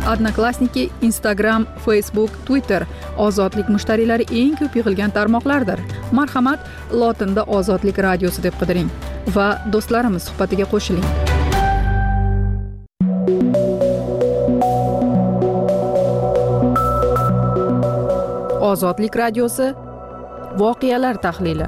Odnoklassniki, Instagram, Facebook, Twitter ozodlik mushtariylari eng ko'p yig'ilgan tarmoqlardir. Marhamat, lotinda Ozodlik radiosi deb qidiring va do'stlarimiz suhbatiga qo'shiling. Ozodlik radiosi voqealar tahlili.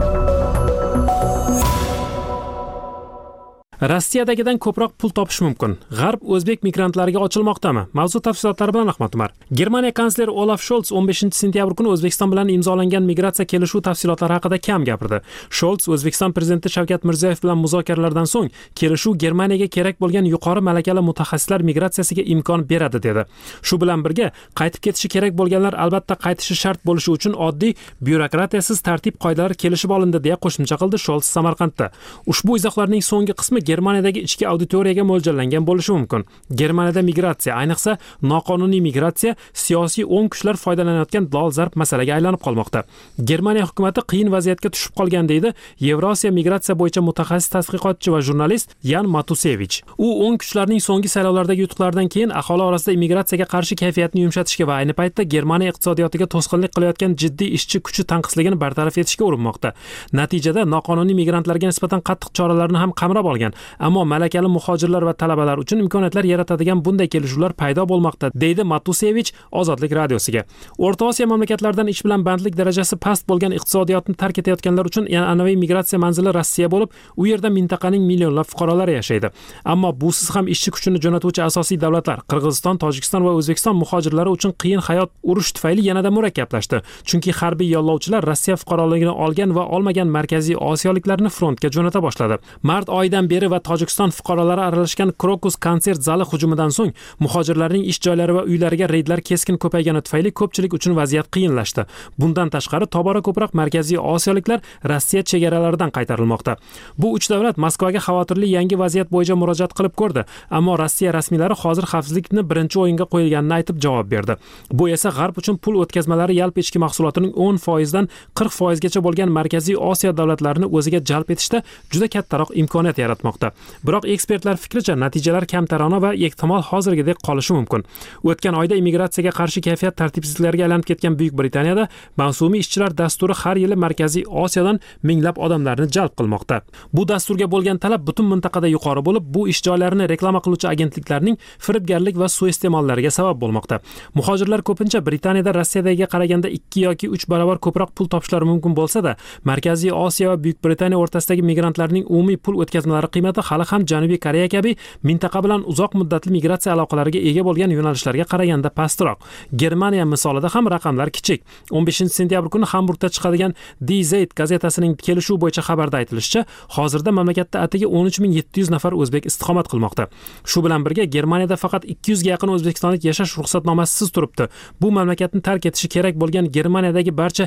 Rossiyadagidan ko'proq pul topish mumkin. G'arb o'zbek migrantlariga ochilmoqdami? Mavzu tafsilotlari bilan Ahmad Umar. Germaniya kansleri Olaf Scholz 15-sentyabr kuni O'zbekiston bilan imzolangan migratsiya kelishuv tafsilotlari haqida kam gapirdi. Scholz O'zbekiston prezidenti Shavkat Mirziyoyev bilan muzokaralardan so'ng kelishuv Germaniyaga kerak bo'lgan yuqori malakali mutaxassislar migratsiyasiga imkon beradi dedi. Shu bilan birga qaytib ketishi kerak bo'lganlar albatta qaytishi shart bo'lishi uchun oddiy byurokratiyasiz tartib-qoidalar kelishib olindi deya qo'shimcha qildi Scholz Samarqandda. Ushbu izohlarning so'nggi qismi Germaniyadagi ichki auditoriyaga mo'ljallangan bo'lishi mumkin. Germaniyada migratsiya, ayniqsa noqonuniy migratsiya siyosiy o'ng kuchlar foydalanayotgan dolzarb masalaga aylanib qolmoqda. Germaniya hukumatı qiyin vaziyatga tushib qolgan deydi Yevrosiyo migratsiya bo'yicha mutaxassis tadqiqotchi va jurnalist Yan Matusevich. U o'ng kuchlarning so'nggi saylovlardagi yutuqlaridan keyin aholi orasida immigratsiyaga qarshi kayfiyatni yumshatishga va ayni paytda Germaniya iqtisodiyotiga to'sqinlik qilayotgan jiddiy ishchi kuchi tanqisligini bartaraf etishga urinmoqda. Natijada noqonuniy migrantlarga nisbatan qattiq choralarni ham qamrab olgan. Ammo malakali muhojirlar va talabalar uchun imkoniyatlar yaratadigan bunday kelishuvlar paydo bo'lmoqda, deydi Matusevich Ozodlik radiosiga. O'rta Osiyo mamlakatlaridan ish bilan bandlik darajasi past bo'lgan iqtisodiyotni tark etayotganlar uchun an'anaviy migratsiya manzili Rossiya bo'lib, u yerda mintaqaning millionlab fuqarolari yashaydi. Ammo busiz ham ishchi kuchini jo'natuvchi asosiy davlatlar Qirg'iziston, Tojikiston va O'zbekiston muhojirlari uchun qiyin hayot urush tufayli yanada murakkablashdi. Chunki harbiy yollovchilar Rossiya fuqaroligini olgan va olmagan markaziy osiyoliklarni frontga jo'nata boshladi. Mart oyidan beri va Tojikiston fuqarolari aralashgan Krokus konsert zali hujumidan so'ng muhojirlarning ish joylari va uylariga reydlar keskin ko'paygani tufayli ko'pchilik uchun vaziyat qiyinlashdi. Bundan tashqari tobora ko'proq markaziy osiyoliklar Rossiya chegaralaridan qaytarilmoqda. Bu uch davlat Moskvaga xavotirli yangi vaziyat bo'yicha murojaat qilib ko'rdi, ammo Rossiya rasmiylari hozir xavfsizlikni birinchi o'yinga qo'yilganini aytib javob berdi. Bu esa G'arb uchun pul o'tkazmalari yalpi ichki mahsulotining 10% dan 40% gacha bo'lgan markaziy Osiyo davlatlarini o'ziga jalb etishda juda kattaroq imkoniyat yaratmoqda. Biroq ekspertlar fikricha natijalar kamtarona va ehtimol hozirgidek qolishi mumkin. O'tgan oyda immigratsiyaga qarshi kayfiyat tartibsizliklarga aylanib ketgan Buyuk Britaniyada mavsumiy ishchilar dasturi har yili Markaziy Osiyodan minglab odamlarni jalb qilmoqda. Bu dasturga bo'lgan talab butun mintaqada yuqori bo'lib, bu ish joylarini reklama qiluvchi agentliklarning firibgarlik va suiiste'mollariga sabab bo'lmoqda. Muhojirlar ko'pincha Britaniyada Rossiyadagiga qaraganda 2 yoki 3 barobar ko'proq pul topishlari mumkin bo'lsa-da, Markaziy Osiyo va Buyuk Britaniya o'rtasidagi migrantlarning umumiy pul o'tkazmalari qiymati hali ham Janubiy Koreya kabi mintaqa bilan uzoq muddatli migratsiya aloqalariga ega bo'lgan yo'nalishlarga qaraganda pastroq. Germaniya misolida ham raqamlar kichik. 15-sentyabr kuni Hamburgda chiqadigan Die Zeit gazetasining kelishuv bo'yicha xabarda aytilishicha, hozirda mamlakatda atigi 13700 nafar o'zbek istiqomat qilmoqda. Shu bilan birga Germaniyada faqat 200 ga yaqin o'zbekistonlik yashash ruxsatnomasisiz turibdi. Bu mamlakatni tark etishi kerak bo'lgan Germaniyadagi barcha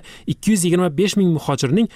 225 ming muhojirning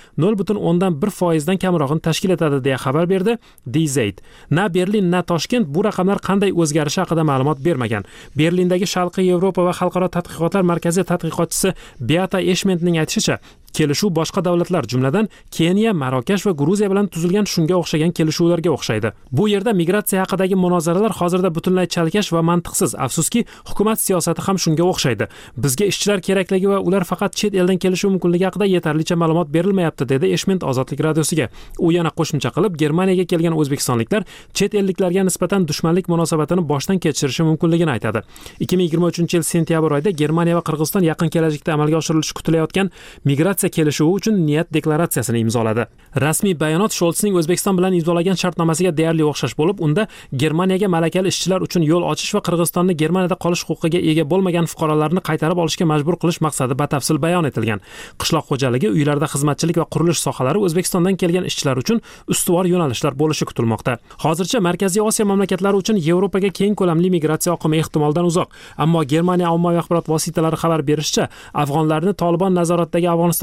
0.1% dan kamrog'ini tashkil etadi deya xabar berdi Die Zeit. Na Berlin, na Toshkent bu raqamlar qanday o'zgarishi haqida ma'lumot bermagan. Berlindagi Sharqiy Yevropa va xalqaro tadqiqotlar markazi tadqiqotchisi Beata Eschmentning aytishicha, kelishuv boshqa davlatlar, jumladan Keniya, Marokash va Gruziya bilan tuzilgan shunga o'xshagan kelishuvlarga o'xshaydi. Bu yerda migratsiya haqidagi munozaralar hozirda butunlay chalkash va mantiqsiz. Afsuski, hukumat siyosati ham shunga o'xshaydi. Bizga ishchilar kerakligi va ular faqat chet eldan kelishi mumkinligi haqida yetarlicha ma'lumot berilmayapti, dedi Eschment Ozodlik radiosiga. U yana qo'shimcha qilib, Germaniyaga kelgan o'zbekistonliklar chet elliklarga nisbatan dushmanlik munosabatini boshdan kechirishi mumkinligini aytadi. 2023-yil sentyabr oyida Germaniya va Qirg'iziston yaqin kelajakda amalga oshirilishi kutilayotgan migratsiya kelishuvi uchun niyat deklaratsiyasini imzoladi. Rasmiy bayonot Scholzning O'zbekiston bilan imzolagan shartnomasiga deyarli o'xshash bo'lib, unda Germaniyaga malakali ishchilar uchun yo'l ochish va Qirg'izistonni Germaniyada qolish huquqiga ega bo'lmagan fuqarolarni qaytarib olishga majbur qilish maqsadi batafsil bayon etilgan. Qishloq xo'jaligi, uylarda xizmatchilik va qurilish sohalari O'zbekistondan kelgan ishchilar uchun ustuvor yo'nalishlar bo'lishi kutilmoqda. Hozircha Markaziy Osiyo mamlakatlari uchun Yevropaga keng ko'lamli migratsiya oqimi ehtimoldan uzoq. Ammo Germaniya ommaviy axborot vositalari xabar berishicha, afg'onlarni Tolibon nazoratidagi Afg'onistonga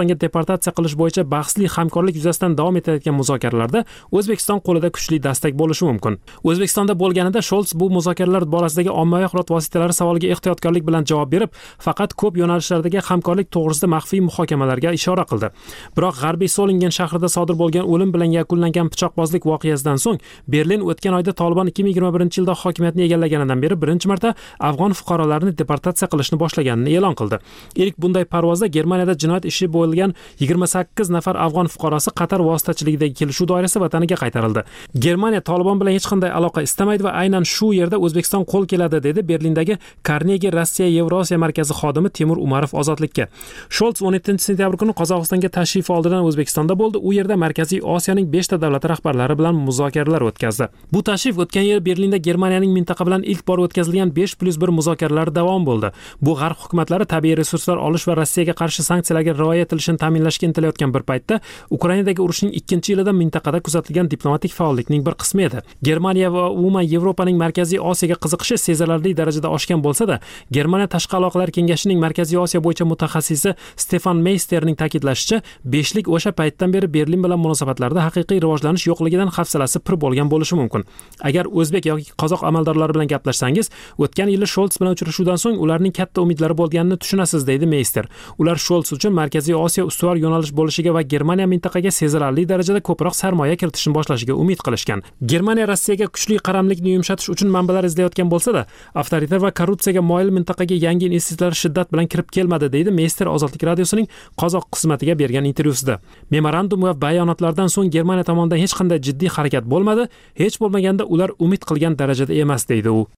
Qozog'istonga deportatsiya qilish bo'yicha bahsli hamkorlik yuzasidan davom etayotgan muzokaralarda O'zbekiston qo'lida kuchli dastak bo'lishi mumkin. O'zbekistonda bo'lganida Scholz bu muzokaralar borasidagi ommaviy axborot vositalari savoliga ehtiyotkorlik bilan javob berib, faqat ko'p yo'nalishlardagi hamkorlik to'g'risida maxfiy muhokamalarga ishora qildi. Biroq G'arbiy Solingen shahrida sodir bo'lgan o'lim bilan yakunlangan pichoqbozlik voqeasidan so'ng Berlin o'tgan oyda Taliban 2021-yilda hokimiyatni egallaganidan beri birinchi marta afg'on fuqarolarini deportatsiya qilishni boshlaganini e'lon qildi. Ilk bunday parvozda Germaniyada jinoyat ishi bo'lgan 28 nafar afg'on fuqarosi Qatar vositachiligidagi kelishuv doirasida vataniga qaytarildi. Germaniya Taliban bilan hech qanday aloqa istamaydi va aynan shu yerda O'zbekiston qo'l keladi, dedi Berlindagi Carnegie Rossiya Yevrosiya markazi xodimi Temur Umarov Ozodlikka. Scholz 17-sentyabr kuni Qozog'istonga tashrif oldidan O'zbekistonda bo'ldi. U yerda Markaziy Osiyoning 5 ta davlati rahbarlari bilan muzokaralar o'tkazdi. Bu tashrif o'tgan yil Berlinda Germaniyaning mintaqa bilan ilk bor o'tkazilgan 5+1 muzokaralari davom bo'ldi. Bu g'arb hukumatlari tabiiy resurslar olish va Rossiyaga qarshi sanksiyalarga rioya etilishini ta'minlashga intilayotgan bir paytda Ukrainadagi urushning 2-yilida mintaqada kuzatilgan diplomatik faollikning bir qismi edi. Germaniya va umuman Yevropaning Markaziy Osiyoga qiziqishi sezilarli darajada oshgan bo'lsa-da, Germaniya Tashqi aloqalar kengashining Markaziy Osiyo bo'yicha mutaxassisi Stefan Meisterning ta'kidlashicha, beshlik o'sha paytdan beri Berlin bilan munosabatlarda haqiqiy rivojlanish yo'qligidan hafsalasi pir bo'lgan bo'lishi mumkin. Agar o'zbek yoki qozoq amaldorlari bilan gaplashsangiz, o'tgan yili Scholz bilan uchrashuvdan so'ng ularning katta umidlari bo'lganini tushunasiz, deydi Meister. Ular Scholz uchun Markaziy Osiyo ustuvor yo'nalish bo'lishiga va Germaniya mintaqaga sezilarli darajada ko'proq sarmoya kiritishni boshlashiga umid qilishgan. Germaniya Rossiyaga kuchli qaramlikni yumshatish uchun manbalar izlayotgan bo'lsa-da, avtoritar va korrupsiyaga moyil mintaqaga yangi investitsiyalar shiddat bilan kirib kelmadi, deydi Meister Ozodlik radiosining qozoq qismatiga bergan intervyusida. Memorandum va bayonotlardan so'ng Germaniya tomonidan hech qanday jiddiy harakat bo'lmadi, hech bo'lmaganda ular umid qilgan darajada emas, deydi u.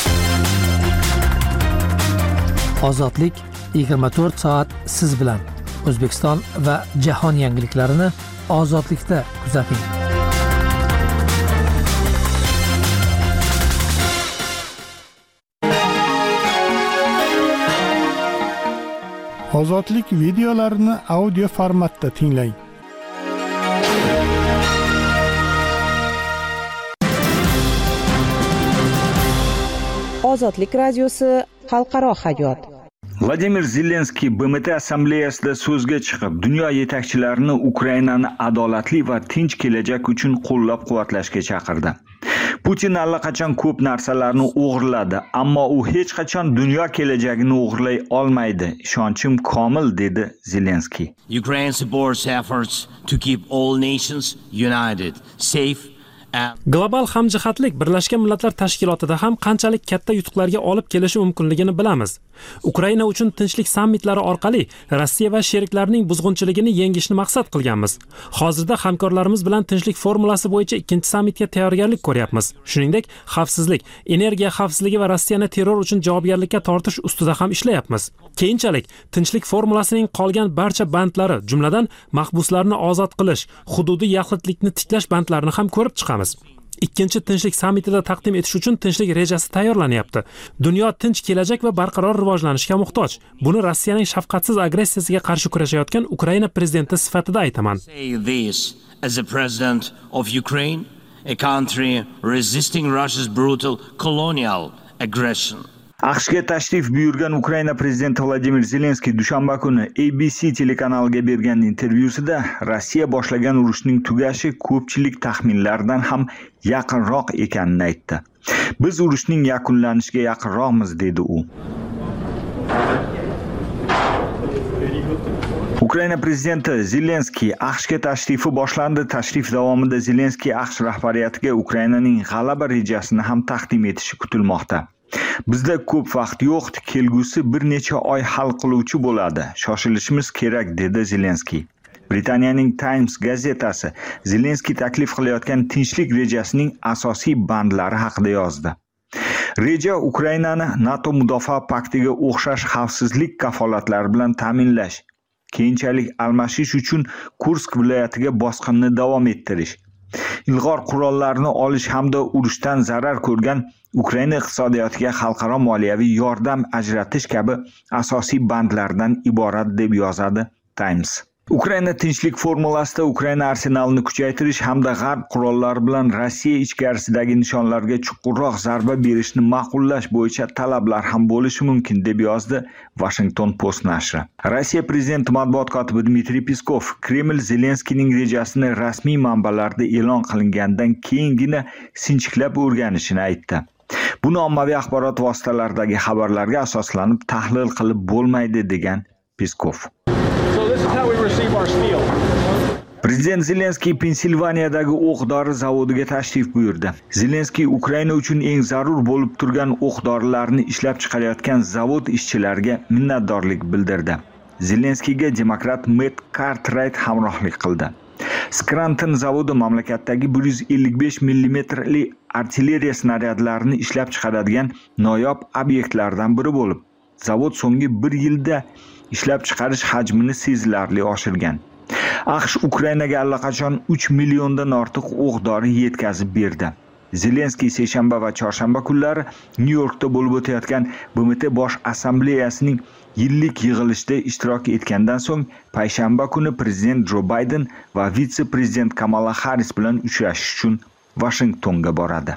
Ozodlik 24 soat siz bilan. O'zbekiston va jahon yangiliklarini Ozodlikda kuzating. Ozodlik videolarini audio formatda tinglang. Ozodlik radiosi xalqaro hayot. Vladimir Zelenskiy BMT assambleyasida so'zga chiqib, dunyo yetakchilarini Ukrainani adolatli va tinch kelajak uchun qo'llab-quvvatlashga chaqirdi. Putin allaqachon ko'p narsalarni o'g'irladi, ammo u hech qachon dunyo kelajagini o'g'irlay olmaydi. Ishonchim komil, dedi Zelenskiy. Ukraine supports efforts to keep all nations united, safe. Global hamjihatlik Birlashgan Millatlar Tashkilotida ham qanchalik katta yutuqlarga olib kelishi mumkinligini bilamiz. Ukraina uchun tinchlik sammitlari orqali Rossiya va sheriklarining buzg'unchiligini yengishni maqsad qilganmiz. Hozirda hamkorlarimiz bilan tinchlik formulasi bo'yicha ikkinchi sammitga tayyorgarlik ko'ryapmiz. Shuningdek, xavfsizlik, energiya xavfsizligi va Rossiyani terror uchun javobgarlikka tortish ustida ham ishlayapmiz. Keyinchalik tinchlik formulasining qolgan barcha bandlari, jumladan mahbuslarni ozod qilish, hududiy yaxlitlikni tiklash bandlarini ham ko'rib chiqamiz. Ikkinchi tinchlik sammitida taqdim etish uchun tinchlik rejasi tayyorlanyapti. Dunyo tinch kelajak va barqaror rivojlanishga muhtoj. Buni Rossiyaning shafqatsiz agressiyasiga qarshi kurashayotgan Ukraina prezidenti sifatida aytaman. As a president of Ukraine, a country resisting Russia's brutal colonial aggression. AQShga tashrif buyurgan Ukraina prezidenti Vladimir Zelenskiy dushanba kuni ABC telekanaliga bergan intervyusida Rossiya boshlagan urushning tugashi ko'pchilik taxminlardan ham yaqinroq ekanini aytdi. Biz urushning yakunlanishiga yaqinroqmiz, dedi u. Ukraina prezidenti Zelenskiy AQShga tashrifi boshlandi. Tashrif davomida Zelenskiy AQSh rahbariyatiga Ukrainaning g'alaba rejasini ham taqdim etishi kutilmoqda. Bizda ko'p vaqt yo'q, kelgusi bir necha oy hal qiluvchi bo'ladi. Shoshilishimiz kerak, dedi Zelenskiy. Britaniyaning Times gazetasi Zelenskiy taklif qilayotgan tinchlik rejasining asosiy bandlari haqida yozdi. Reja Ukrainani NATO mudofaa paktiga o'xshash xavfsizlik kafolatlari bilan ta'minlash, keyinchalik almashish uchun Kursk viloyatiga bosqinni davom ettirish, ilg'or qurollarni olish hamda urushdan zarar ko'rgan Ukraina iqtisodiyotiga xalqaro moliyaviy yordam ajratish kabi asosiy bandlardan iborat, deb yozadi Times. Ukraina tinchlik formulasida Ukraina arsenalini kuchaytirish hamda g'arb qurollari bilan Rossiya ichkarisidagi nishonlarga chuqurroq zarba berishni ma'qullash bo'yicha talablar ham bo'lishi mumkin, deb yozdi Washington Post nashri. Rossiya prezidenti matbuot kotibi Dmitriy Peskov Kreml Zelenskiyning rejasini rasmiy manbalarda e'lon qilingandan keyingina sinchiklab o'rganishini aytdi. Buni ommaviy axborot vositalaridagi xabarlarga asoslanib tahlil qilib bo'lmaydi, degan Peskov. Prezident Zelenskiy Pensilvaniyadagi o'q-dori zavodiga tashrif buyurdi. Zelenskiy Ukraina uchun eng zarur bo'lib turgan o'q-dorilarni ishlab chiqarayotgan zavod ishchilariga minnatdorlik bildirdi. Zelenskiyga demokrat Matt Cartwright hamrohlik qildi. Scranton zavodi mamlakatdagi 155 mm artilleriya snaryadlarini ishlab chiqaradigan noyob obyektlardan biri bo'lib, zavod so'nggi 1 yilda ishlab chiqarish hajmini sezilarli oshirgan. AQSh Ukrainaga allaqachon 3 milliondan ortiq o'q-dori yetkazib berdi. Zelenskiy seshanba va chorshanba kunlari Nyu-Yorkda bo'lib o'tayotgan BMT bosh assambleyasining yillik yig'ilishida ishtirok etgandan so'ng payshanba kuni prezident Jo Bayden va vitse-prezident Kamala Harris bilan uchrashish uchun Washingtonga boradi.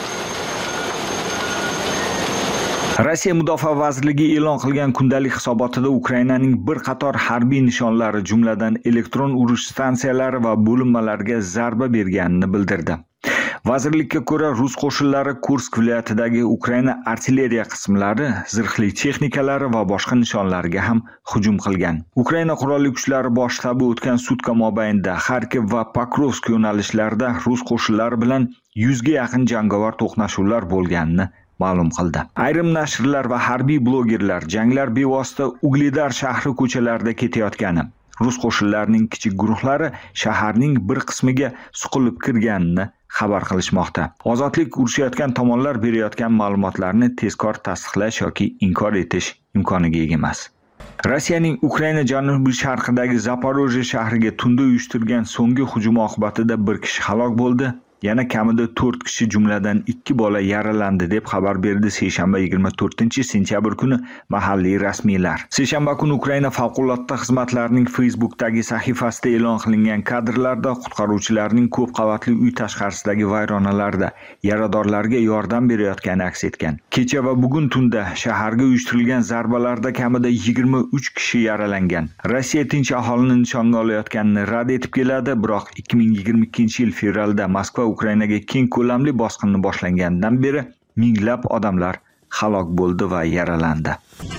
Rossiya Mudofaa vazirligi e'lon qilgan kundalik hisobotida Ukrainaning bir qator harbiy nishonlari, jumladan elektron urush stansiyalari va bo'linmalariga zarba berganini bildirdi. Vazirlikka ko'ra, rus qo'shinlari Kursk viloyatidagi Ukraina artilleriya qismlari, zirhli texnikalari va boshqa nishonlarga ham hujum qilgan. Ukraina qurolli kuchlari bosh shtabi o'tgan sutka mobaynida Kharkiv va Pokrovsk yo'nalishlarida rus qo'shinlari bilan 100 ga yaqin jangovar to'qnashuvlar bo'lganini ma'lum qildi. Ayrim nashrlar va harbiy blogerlar janglar bevosita Ugledar shahri ko'chalarida ketayotgani, rus qo'shinlarining kichik guruhlari shaharning bir qismiga suqilib kirganini xabar qilishmoqda. Ozodlik urushayotgan tomonlar berayotgan ma'lumotlarni tezkor tasdiqlash yoki inkor etish imkoniga ega emas. Rossiyaning Ukraina janubiy sharqidagi Zaporojye shahriga tunda uyushtirgan so'nggi hujum oqibatida bir kishi halok bo'ldi. Yana kamida 4 kishi jumladan 2 bola yaralandi, deb xabar berdi seshanba 24-sentyabr kuni mahalliy rasmiylar. Seshanba kuni Ukraina favqulodda xizmatlarining Facebookdagi sahifasida e'lon qilingan kadrlarda qutqaruvchilarning ko'p qavatli uy tashqarisidagi vayronalarda yaradorlarga yordam berayotgani aks etgan. Kecha va bugun tunda shaharga uyushtirilgan zarbalarda kamida 23 kishi yaralangan. Rossiya tinch aholini nishonga olayotganini rad etib keladi, biroq 2022-yil fevralda Moskva Ukrainaga keng ko'lamli bosqinni boshlangandan beri minglab odamlar halok bo'ldi va yaralandi.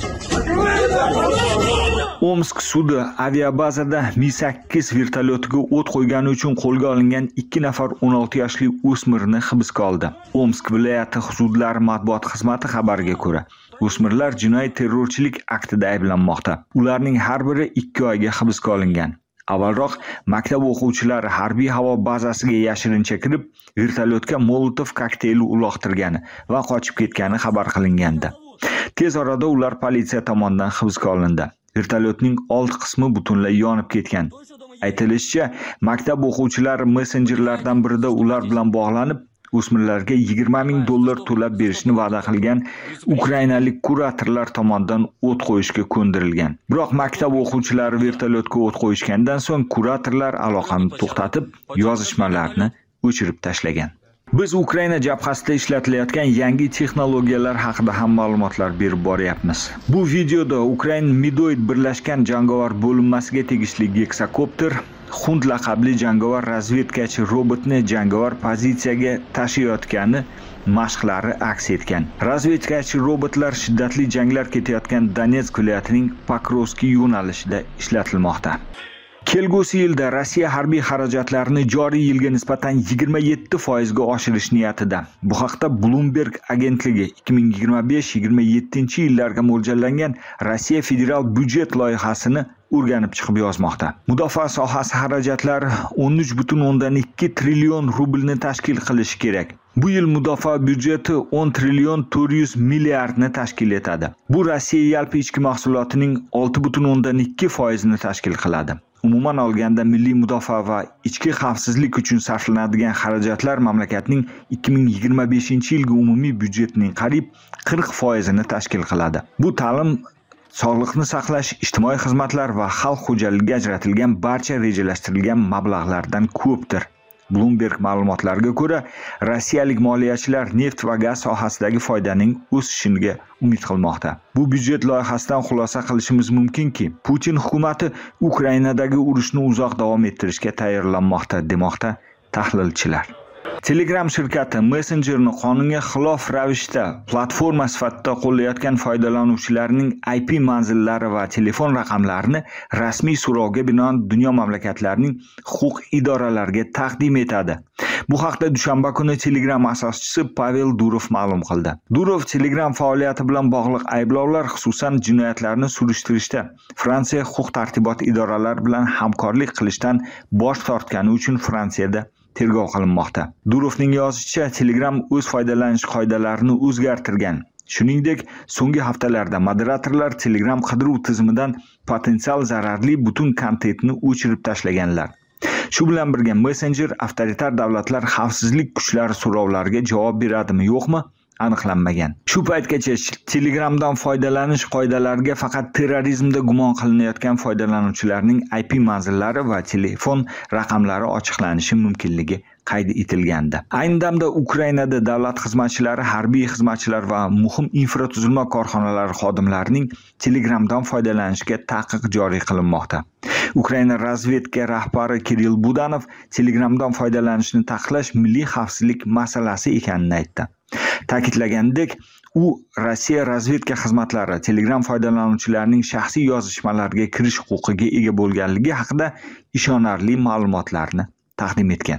Omsk sudi aviabazada Mi-8 vertolyotiga o't qo'ygani uchun qo'lga olingan 2 nafar 16 yoshli o'smirni hibsga oldi. Omsk viloyati hududlari matbuot xizmati xabariga ko'ra, o'smirlar jinoiy terrorchilik aktida ayblanmoqda. Ularning har biri 2 oyga hibsga olingan. Avvalroq maktab o'quvchilari harbiy havo bazasiga yashirincha kirib, vertolyotga Molotov kokteyli uloqtirgani va qochib ketgani xabar qilingandi. Tez orada ular politsiya tomonidan hibsga olindi. Vertolyotning old qismi butunlay yonib ketgan. Aytilishicha, maktab o'quvchilari messenjerlardan birida ular bilan bog'lanib, o'smirlarga $20,000 to'lab berishni va'da qilgan ukrainalik kuratorlar tomonidan o't qo'yishga ko'ndirilgan. Biroq maktab o'quvchilari vertolyotga o't qo'yishgandan so'ng kuratorlar aloqani to'xtatib, yozishmalarni o'chirib tashlagan. Biz Ukraina jabhasida ishlatilayotgan yangi texnologiyalar haqida ham ma'lumotlar berib boryapmiz. Bu videoda Ukraina Midoid birlashgan jangovar bo'linmasiga tegishli Geksakopter Xunt laqabli jangovar razvedkachi robotni jangovar pozitsiyaga tashiyotgani mashqlari aks etgan. Razvedkachi robotlar shiddatli janglar ketayotgan Donetsk viloyatining Pokrovsk yo'nalishida ishlatilmoqda. Kelgusi yilda Rossiya harbiy xarajatlarini joriy yilga nisbatan 27% ga oshirish niyatida. Bu haqda Bloomberg agentligi 2025-27-yillarga mo'ljallangan Rossiya federal byudjet loyihasini o'rganib chiqib yozmoqda. Mudofaa sohasi xarajatlari 13,2 trillion rublni tashkil qilishi kerak. Bu yil mudofaa byudjeti 10 trillion 400 milliardni tashkil etadi. Bu Rossiya yalpi ichki mahsulotining 6,2% ni tashkil qiladi. Umuman olganda milliy mudofaa va ichki xavfsizlik uchun sarflanadigan xarajatlar mamlakatning 2025-yilgi umumiy byudjetining qariyb 40% ni tashkil qiladi. Bu ta'lim, sog'liqni saqlash, ijtimoiy xizmatlar va xalq xo'jaligiga ajratilgan barcha rejalashtirilgan mablag'lardan ko'pdir. Bloomberg ma'lumotlariga ko'ra, rossiyalik moliyachilar neft va gaz sohasidagi foydaning o'sishiga umid qilmoqda. Bu byudjet loyihasidan xulosa qilishimiz mumkinki, Putin hukumati Ukrainadagi urushni uzoq davom ettirishga tayyorlanmoqda, demoqda tahlilchilar. Telegram shirkati Messengerni qonunga xilof ravishda platforma sifatida qo'llayotgan foydalanuvchilarning IP manzillari va telefon raqamlarini rasmiy so'rovga binoan dunyo mamlakatlarining huquq idoralariga taqdim etadi. Bu haqda dushanba kuni Telegram asoschisi Pavel Durov ma'lum qildi. Durov Telegram faoliyati bilan bog'liq ayblovlar, xususan jinoyatlarni surishtirishda Fransiya huquq-tartibot idoralari bilan hamkorlik qilishdan bosh tortgani uchun Fransiyada tergov qilinmoqda. Durovning yozishicha, Telegram o'z foydalanish qoidalarini o'zgartirgan. Shuningdek, so'nggi haftalarda moderatorlar Telegram qidiruv tizimidan potensial zararli butun kontentni o'chirib tashlaganlar. Shu bilan birga Messenger avtoritar davlatlar xavfsizlik kuchlari so'rovlariga javob beradimi, yo'qmi? Aniqlanmagan. Shu paytgacha Telegramdan foydalanish qoidalariga faqat terrorizmda gumon qilinayotgan foydalanuvchilarning IP manzillari va telefon raqamlari ochiqlanishi mumkinligi qayd etilgandi. Ayni damda Ukrainada davlat xizmatchilari, harbiy xizmatchilar va muhim infratuzilma korxonalari xodimlarining Telegramdan foydalanishiga taqiq joriy qilinmoqda. Ukraina razvedka rahbari Kirill Budanov Telegramdan foydalanishni taqiqlash milliy xavfsizlik masalasi ekanini aytdi. Ta'kidlagandek, u Rossiya razvedka xizmatlari Telegram foydalanuvchilarining shaxsiy yozishmalariga kirish huquqiga ega bo'lganligi haqida ishonarli ma'lumotlarni taqdim etgan.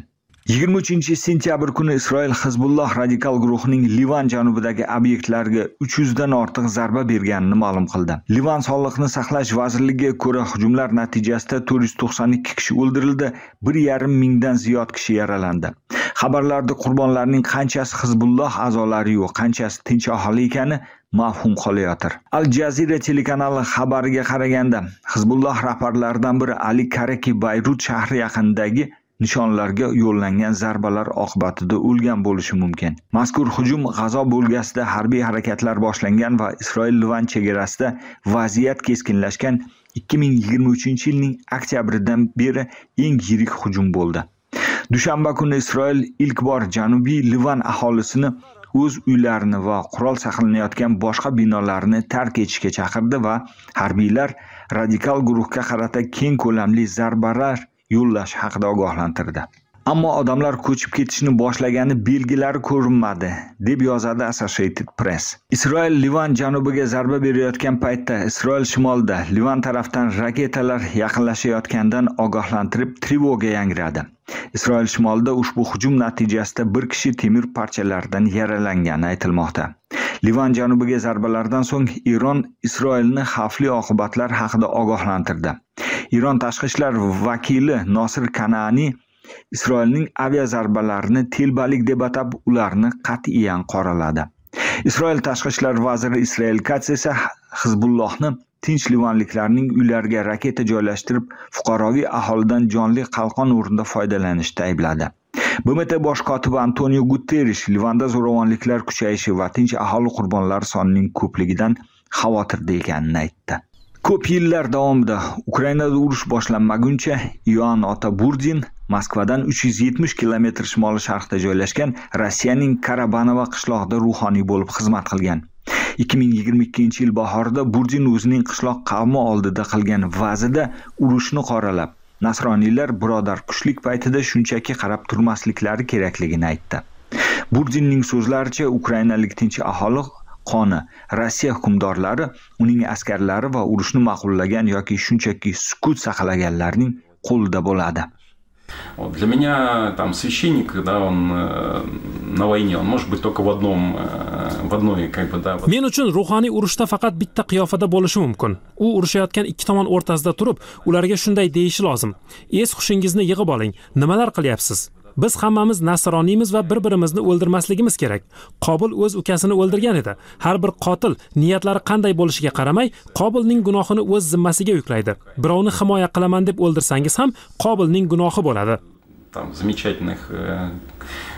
23-sentyabr kuni Isroil Hizbulloh radikal guruhining Livan janubidagi obyektlarga 300 dan ortiq zarba berganini ma'lum qildi. Livan sog'liqni saqlash vazirligiga ko'ra, hujumlar natijasida 492 kishi o'ldirildi, 1,5 mingdan ziyod kishi yaralandi. Xabarlarda qurbonlarning qanchasi Hizbulloh a'zolari yo'q, qanchasi tinch aholi ekani mavhum qolayotir. Al Jazeera telekanali xabariga qaraganda, Hizbulloh rahbarlaridan biri Ali Karaki Bayrut shahri yaqinidagi nishonlarga yo'llangan zarbalar oqibatida o'lgan bo'lishi mumkin. Mazkur hujum G'azo bo'lgasida harbiy harakatlar boshlangan va Isroil-Livan chegarasida vaziyat keskinlashgan 2023-yilning oktyabridan beri eng yirik hujum bo'ldi. Dushanba kuni Isroil ilk bor Janubiy Livan aholisini o'z uylarini va qurol saqlanayotgan boshqa binolarni tark etishga chaqirdi va harbiylar radikal guruhga qarata keng ko'lamli zarbalar yo'llash haqida ogohlantirdi. Ammo odamlar ko'chib ketishni boshlagani belgilari ko'rinmadi, deb yozadi Associated Press. Isroil Livan janubiga zarba berayotgan paytda Isroil shimolida Livan tarafdan raketalar yaqinlashayotgandan ogohlantirib trevoga yangradi. Isroil shimolida ushbu hujum natijasida bir kishi temir parchalaridan yaralangani aytilmoqda. Livan janubiga zarbalardan so'ng Eron Isroilni xavfli oqibatlar haqida ogohlantirdi. Eron tashqi ishlar vakili Nosir Kanani Isroilning aviazarbalarini telbalik deb atab, ularni qat'iyan qoraladi. Isroil tashqi ishlar vaziri Israel Katz esa Hizbullohni tinch livanliklarning uylariga raketa joylashtirib, fuqaroviy aholidan jonli qalqon o'rnida foydalanishda aybladi. BMT bosh kotibi Antonio Guterres Livanda zo'ravonliklar kuchayishi va tinch aholi qurbonlari sonining ko'pligidan xavotirda ekanini aytdi. Ko'p yillar davomida Ukrainada urush boshlanmaguncha Yoan Ota Burdin Moskvadan 370 kilometr shimoli-sharqda joylashgan Rossiyaning Karabanovo qishlog'ida ruhoniy bo'lib xizmat qilgan. 2022-yil bahorida Burdin o'zining qishloq qavmi oldida qilgan va'zida urushni qoralab, nasroniylar birodar kuchlik paytida shunchaki qarab turmasliklari kerakligini aytdi. Burdinning so'zlaricha, ukrainalik tinch aholi qoni Rossiya hukmdorlari, uning askarlari va urushni ma'qullagan yoki shunchaki sukut saqlaganlarning qo'lida bo'ladi. Для меня там священник, да, он на войне, он может быть только в одной как бы, да. Men uchun ruhoniy urushda faqat bitta qiyofada bo'lishi mumkin. U urushayotgan ikki tomon o'rtasida turib, ularga shunday deyishi lozim. Es hushingizni yig'ib oling. Nimalar qilyapsiz? Biz hammamiz nasroniymiz va bir-birimizni o'ldirmasligimiz kerak. Qobil o'z ukasini o'ldirgan edi. Har bir qotil niyatlari qanday bo'lishiga qaramay, Qobilning gunohini o'z zimmasiga yuklaydi. Birovni himoya qilaman deb o'ldirsangiz ham Qobilning gunohi bo'ladi. Там замечательных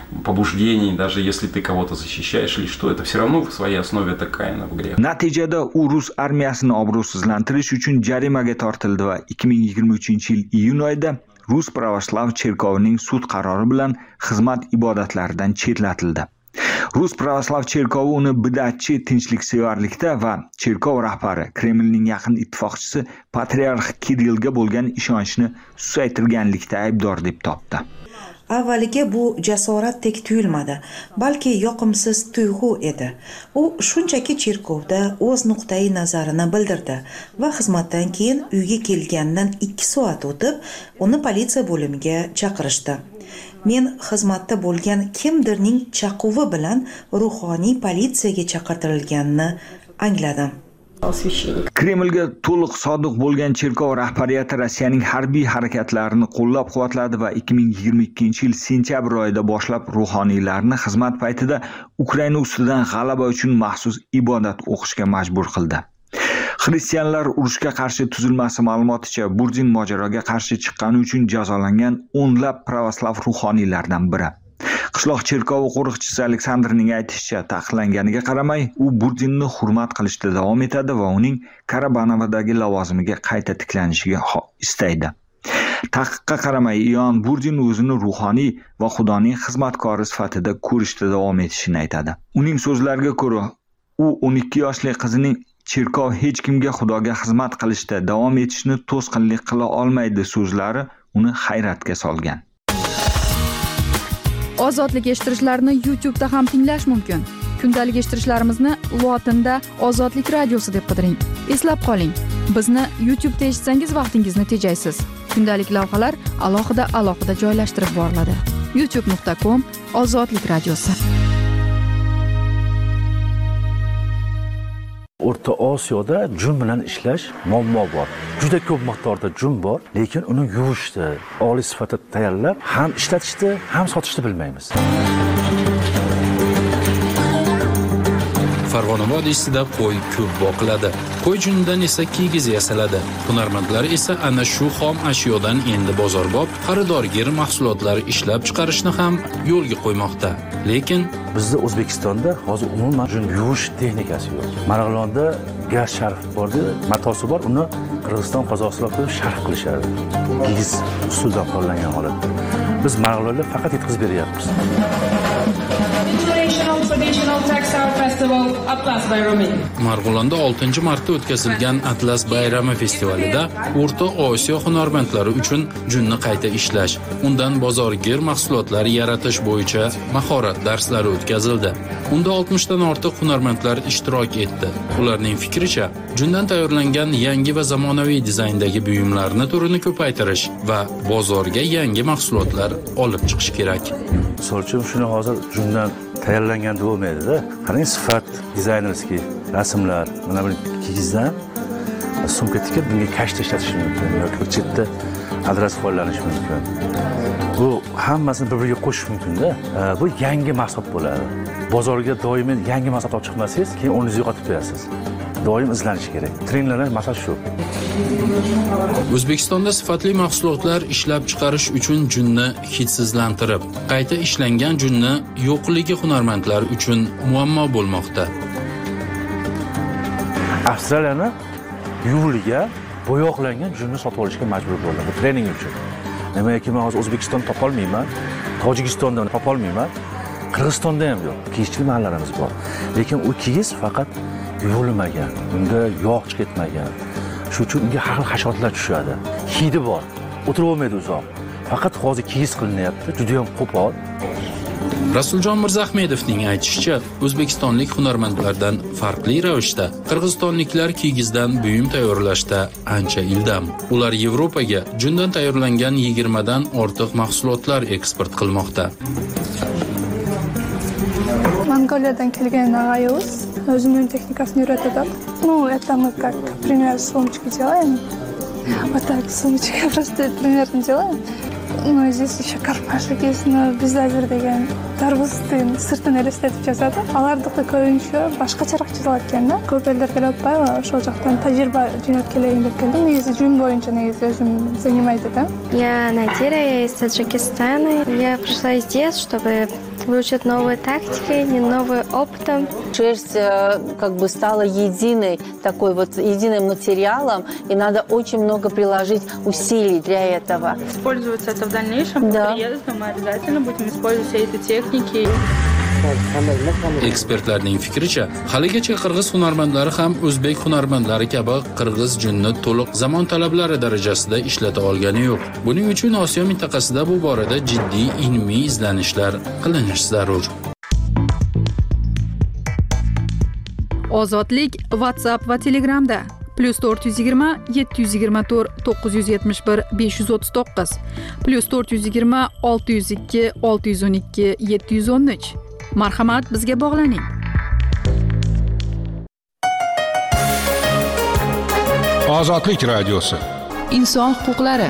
побуждений, даже если ты кого-то защищаешь или что, это все равно в своей основе такая в грех. Natijada u rus armiyasini obro'sizlantirish uchun jarimaga tortildi va 2023-yil iyun oyida Rus Pravoslav cherkovining sud qarori bilan xizmat ibodatlaridan chetlatildi. Rus Pravoslav cherkovi uni bid'atchi tinchliksevarlikda va cherkov rahbari Kremlning yaqin ittifoqchisi patriarx Kirillga bo'lgan ishonchni susaytirganlikda aybdor deb topdi. Avvaliga bu jasoratdek tuyulmadi, balki yoqimsiz tuyg'u edi. U shunchaki cherkovda o'z nuqtai nazarini bildirdi va xizmatdan keyin uyga kelgandan 2 soat o'tib, uni politsiya bo'limiga chaqirishdi. Men xizmatda bo'lgan kimdirning chaquvi bilan ruhoniy politsiyaga chaqirtirilganini angladim. Kremlga to'liq sodiq bo'lgan cherkov rahbariyati Rossiyaning harbiy harakatlarini qo'llab-quvvatladi va 2022-yil sentyabr oyida boshlab ruhoniylarni xizmat paytida Ukraina ustidan g'alaba uchun maxsus ibodat o'qishga majbur qildi. Xristianlar urushga qarshi tuzilmasi ma'lumoticha Burdin mojaroga qarshi chiqqani uchun jazolangan o'nlab pravoslav ruhoniylardan biri. Qishloq cherkovi qo'riqchisi Aleksandrning aytishicha, taqiqlanganiga qaramay, u Burdinni hurmat qilishda davom etadi va uning Karabanovdagi lavozimiga qayta tiklanishiga istaydi. Taqiqqa qaramay, Ion Burdin o'zini ruhoniy va Xudoning xizmatkori sifatida ko'rishda davom etishini aytadi. Uning so'zlariga ko'ra, u 12 yoshli qizining cherkov hech kimga Xudoga xizmat qilishda davom etishni to'sqinlik qila olmaydi so'zlari uni hayratga solgan. Ozodlik eshittirishlarni YouTube da ham tinglash mumkin. Kundalik eshittirishlarimizni lotinda Ozodlik radiosi deb qidiring. Eslab qoling, bizni YouTube da eshitsangiz vaqtingizni tejaysiz. Kundalik lavhalar alohida joylashtirib boriladi. youtube.com/Ozodlik radiosi. O'rta Osiyoda jun bilan ishlash muammo bor. Juda ko'p miqdorda jun bor, lekin uni yuvishni, oliy sifatda tayyorlab, ham ishlatishni, ham sotishni bilmaymiz. Farg'ona vodiysida qo'y ko'p boqiladi. Qo'y junidan esa kigiz yasaladi. Hunarmandlar esa ana shu xom ashyodan endi bozorbob, xaridorgir mahsulotlar ishlab chiqarishni ham yo'lga qo'ymoqda. Lekin bizda O'zbekistonda hozir umuman jun yuvish texnikasi yo'q. Marg'ilonda gaz sharf bordi, matosi bor, uni Qirg'iziston, Qozog'istonda sharf qilishadi. Kigiz usuldan qo'llangan holatda. Biz Marg'ilonda faqat yetkazib beryapmiz. Marg'ilonda 6-marta o'tkazilgan Atlas bayrami festivalida O'rta Osiyo hunarmandlari uchun junni qayta ishlash, undan bozorgir mahsulotlar yaratish bo'yicha mahorat darslari o'tkazildi. Unda 60 dan ortiq hunarmandlar ishtirok etdi. Ularning fikricha, jundan tayyorlangan yangi va zamonaviy dizayndagi buyumlarni turini ko'paytirish va bozorga yangi mahsulotlar olib chiqish kerak. Misol uchun shuni hozir jundan tayyorlangan bo'lmaydi-da. Qarang, sifat, dizaynerskiy rasmlar, mana bu kigizdan sumka tikib bunga kashta ishlatish mumkin yoki chetda adras qo'llanish mumkin. Bu hammasini bir-biriga qo'shish mumkin-da. Bu yangi mahsulot bo'ladi. Bozorga doimiy yangi mahsulot olib chiqmasangiz, keyin o'rningizni yo'qotib qo'yasiz. Doim izlanish kerak. Trendlar masalan shu. O'zbekistonda sifatli mahsulotlar ishlab chiqarish uchun junni hidsizlantirib, qayta ishlangan junni yo'qligi hunarmandlar uchun muammo bo'lmoqda. Avstraliyani yuvilgan, bo'yoqlangan junni sotib olishga majbur bo'ldi. Bu trening uchun. Demakki, men hozir O'zbekistonda topolmayman, Tojikistonda topolmayman, Qirg'izistonda ham yo'q. Kiyishchi mahallarimiz bor. Lekin u kigiz faqat yuvilmagan, unda yog' ketmagan. Shu uchun unga har xil hasharotlar tushadi. Hidi bor, o'tirib olmaydi uzoq. Faqat hozir kigiz qilinyapti, juda ham qo'pol. Rasuljon Mirzahmedovning aytishicha, o'zbekistonlik hunarmandlardan farqli ravishda qirg'izistonliklar kigizdan buyum tayyorlashda ancha ildam. Ular Yevropaga jundan tayyorlangan 20 dan ortiq mahsulotlar eksport qilmoqda. Mongoliyadan kelgan Nagayus o'zining texnikasini o'rgatadi. Это мы как, например, сумочки делаем. Вот так сумочки просто примерно делаем. Но здесь еще кармашек есть, но без азер деген тарбустын сыртын элестетип жазады. Алардыкы көбүнчө башкачараак жазылат экен да. Көп элдер келип атпайбы? Ошол жактан тажрыйба жинап келейин деп келдим. Негизи жун боюнча негизи өзүм занимаюсь этим. Я Надира, я из Таджикистана. Я пришла здесь, чтобы выучат новые тактики, новый опыт. Шерсть как бы стала единым материалом, и надо очень много приложить усилий для этого. Используется это в дальнейшем. Да. Приездом мы обязательно будем использовать все эти техники. Ekspertlarning fikricha, haligacha qirg'iz hunarmandlari ham o'zbek hunarmandlari kabi qirg'iz junni to'liq zamon talablari darajasida ishlata olgani yo'q. Buning uchun Osiyo mintaqasida bu borada jiddiy ilmiy izlanishlar qilinishi zarur. Ozodlik WhatsApp va Telegramda +420 724 971 539 +420 602 612 713. Marhamat, bizga bog'laning. Ozodlik radiosi. Inson huquqlari.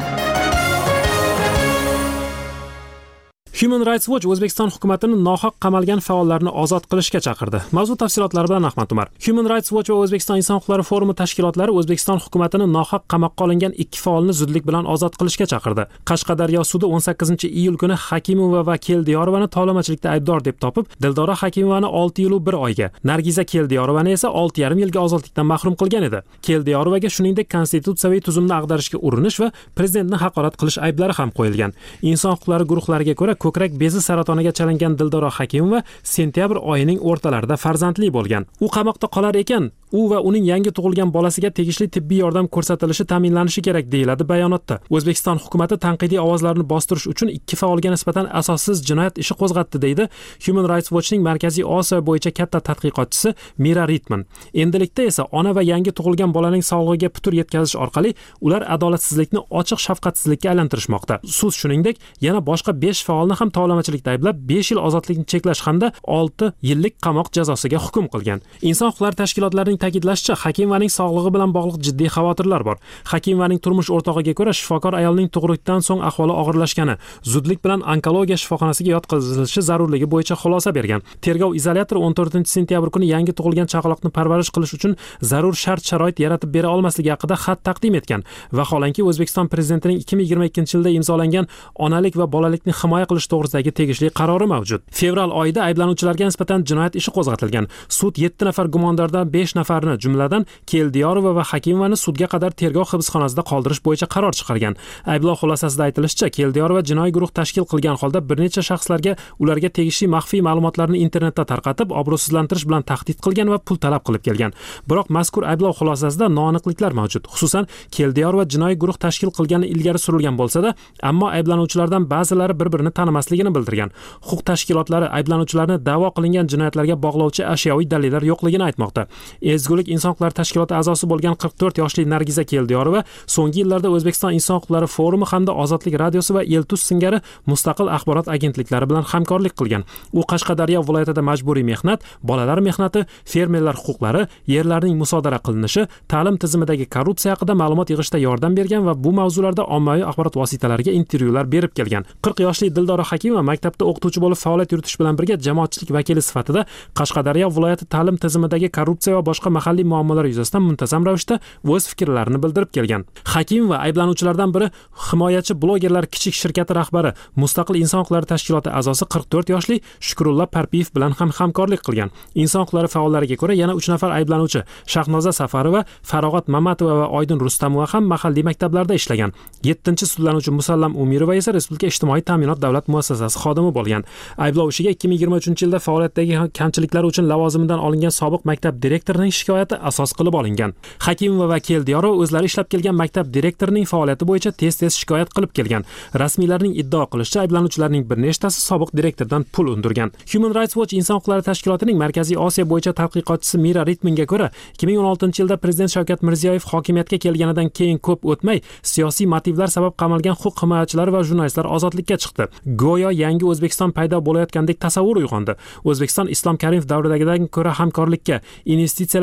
Human Rights Watch O'zbekiston hukumatini nohaq qamalgan faollarni ozod qilishga chaqirdi. Mavzu tafsilotlari bilan Ahmad Umar. Human Rights Watch va O'zbekiston inson huquqlari forumi tashkilotlari O'zbekiston hukumatini nohaq qamoqqa olingan 2 faolni zudlik bilan ozod qilishga chaqirdi. Qashqadaryo sudi 18-iyul kuni Hakimova va Keldiyorovani tovlamachilikda aybdor deb topib, Dildora Hakimovani 6 yil 1 oyga, Nargiza Keldiyorovani esa 6,5 yilga ozodlikdan mahrum qilgan edi. Keldiyorovaga shuningdek konstitutsiyaviy tuzumni ag'darishga urinish va prezidentni haqorat qilish ayblari ham qo'yilgan. Inson huquqlari guruhlariga ko'ra ko'krak bezi saratoniga chalingan Dildora Hakimova sentyabr oyining o'rtalarida farzandli bo'lgan. U qamoqda qolar ekan, u va uning yangi tug'ilgan bolasiga tegishli tibbiy yordam ko'rsatilishi ta'minlanishi kerak deyiladi bayonotda. O'zbekiston hukumatı tanqidiy ovozlarni bostirish uchun 2 faolga nisbatan asossiz jinoyat ishi qo'zg'atdi deydi Human Rights Watchning Markaziy Osiyo bo'yicha katta tadqiqotchisi Mira Ritman. Endilikda esa ona va yangi tug'ilgan bolaning sog'lig'iga putur yetkazish orqali ular adolatsizlikni ochiq shafqatsizlikka aylantirishmoqda. Sud shuningdek yana boshqa 5 faolni ham tovlamachilikda ayblab 5 yil ozodlikni cheklash hamda 6 yillik qamoq jazosiga hukm qilgan. Inson huquqlari tashkilotlarining ta'kidlashicha, Hakimovaning sog'lig'i bilan bog'liq jiddiy xavotirlar bor. Hakimovaning turmush o'rtog'iga ko'ra shifokor ayolning tug'ruqdan so'ng ahvoli og'irlashgani, zudlik bilan onkologiya shifoxonasiga yotqizilishi zarurligi bo'yicha xulosa bergan. Tergov izolyatori 14-sentyabr kuni yangi tug'ilgan chaqaloqni parvarish qilish uchun zarur shart-sharoit yaratib bera olmasligi haqida xat taqdim etgan. Vaholanki O'zbekiston prezidentining 2022-yilda imzolangan onalik va bolalikni himoya qilish to'g'risidagi tegishli qarori mavjud. Fevral oyida ayblanuvchilarga nisbatan jinoyat ishi qo'zg'atilgan. Sud 7 nafar gumondordan 5 nafarni, jumladan Keldiyorova va Hakimovani sudga qadar tergov hibsxonasida qoldirish bo'yicha qaror chiqargan. Ayblov xulosasida aytilishicha, Keldiyorova jinoiy guruh tashkil qilgan holda bir necha shaxslarga ularga tegishli maxfiy ma'lumotlarni internetda tarqatib, obro'sizlantirish bilan tahdid qilgan va pul talab qilib kelgan. Biroq mazkur ayblov xulosasida noaniqliklar mavjud. Xususan, Keldiyorova jinoiy guruh tashkil qilgani ilgari surilgan bo'lsa-da, ammo ayblanuvchilardan ba'zilari bir-birini tanimasligini bildirgan. Huquq tashkilotlari ayblanuvchilarni da'vo qilingan jinoyatlarga bog'lovchi ashyoviy dalillar yo'qligini aytmoqda. Ezgulik inson huquqlari tashkiloti a'zosi bo'lgan 44 yoshli Nargiza Keldiyorova so'nggi yillarda O'zbekiston inson huquqlari forumi hamda Ozodlik radiosi va Eltus singari mustaqil axborot agentliklari bilan hamkorlik qilgan. U Qashqadaryo viloyatida majburiy mehnat, bolalar mehnati, fermerlar huquqlari, yerlarning musodara qilinishi, ta'lim tizimidagi korrupsiya haqida ma'lumot yig'ishda yordam bergan va bu mavzularda ommaviy axborot vositalariga intervyular berib kelgan. 40 yoshli Dildora Hakimova maktabda o'qituvchi bo'lib faoliyat yuritish bilan birga jamoatchilik vakili sifatida Qashqadaryo viloyati ta'lim tizimidagi korrupsiya va boshqa mahalliy muammolar yuzasidan muntazam ravishda o'z fikrlarini bildirib kelgan. Hakimova ayblanuvchilardan biri himoyachi blogerlar kichik shirkati rahbari, Mustaqil inson huquqlari tashkiloti a'zosi 44 yoshli Shukrullo Parpiyev bilan ham hamkorlik qilgan. Inson huquqlari faollariga ko'ra yana 3 nafar ayblanuvchi Shahnoza Safarova, Farog'at Mamatova va Oydin Rustamova ham mahalliy maktablarda ishlagan. 7-sudlanuvchi Musallam Umirova esa Respublika ijtimoiy ta'minot davlat muassasasi xodimi bo'lgan. Ayblov ishiga 2023-yilda faoliyatdagi kamchiliklari uchun lavozimidan olingan sobiq maktab direktorining shikoyati asos qilib olingan. Hakimova va Keldiyorova o'zlari ishlab kelgan maktab direktorining faoliyati bo'yicha tez-tez shikoyat qilib kelgan. Rasmiylarning iddao qilishicha, ayblanuvchilarning bir nechtasi sobiq direktordan pul undirgan. Human Rights Watch inson huquqlari tashkilotining Markaziy Osiyo bo'yicha tadqiqotchisi Mira Ritmanga ko'ra, 2016-yilda prezident Shavkat Mirziyoyev hokimiyatga kelganidan keyin ko'p o'tmay siyosiy motivlar sabab qamalgan huquq himoyachilari va jurnalistlar ozodlikka chiqdi. Go'yo yangi O'zbekiston paydo bo'layotgandek tasavvur uyg'ondi. O'zbekiston Islom Karimov davridagidan ko'ra hamkorlikka, investitsiyalar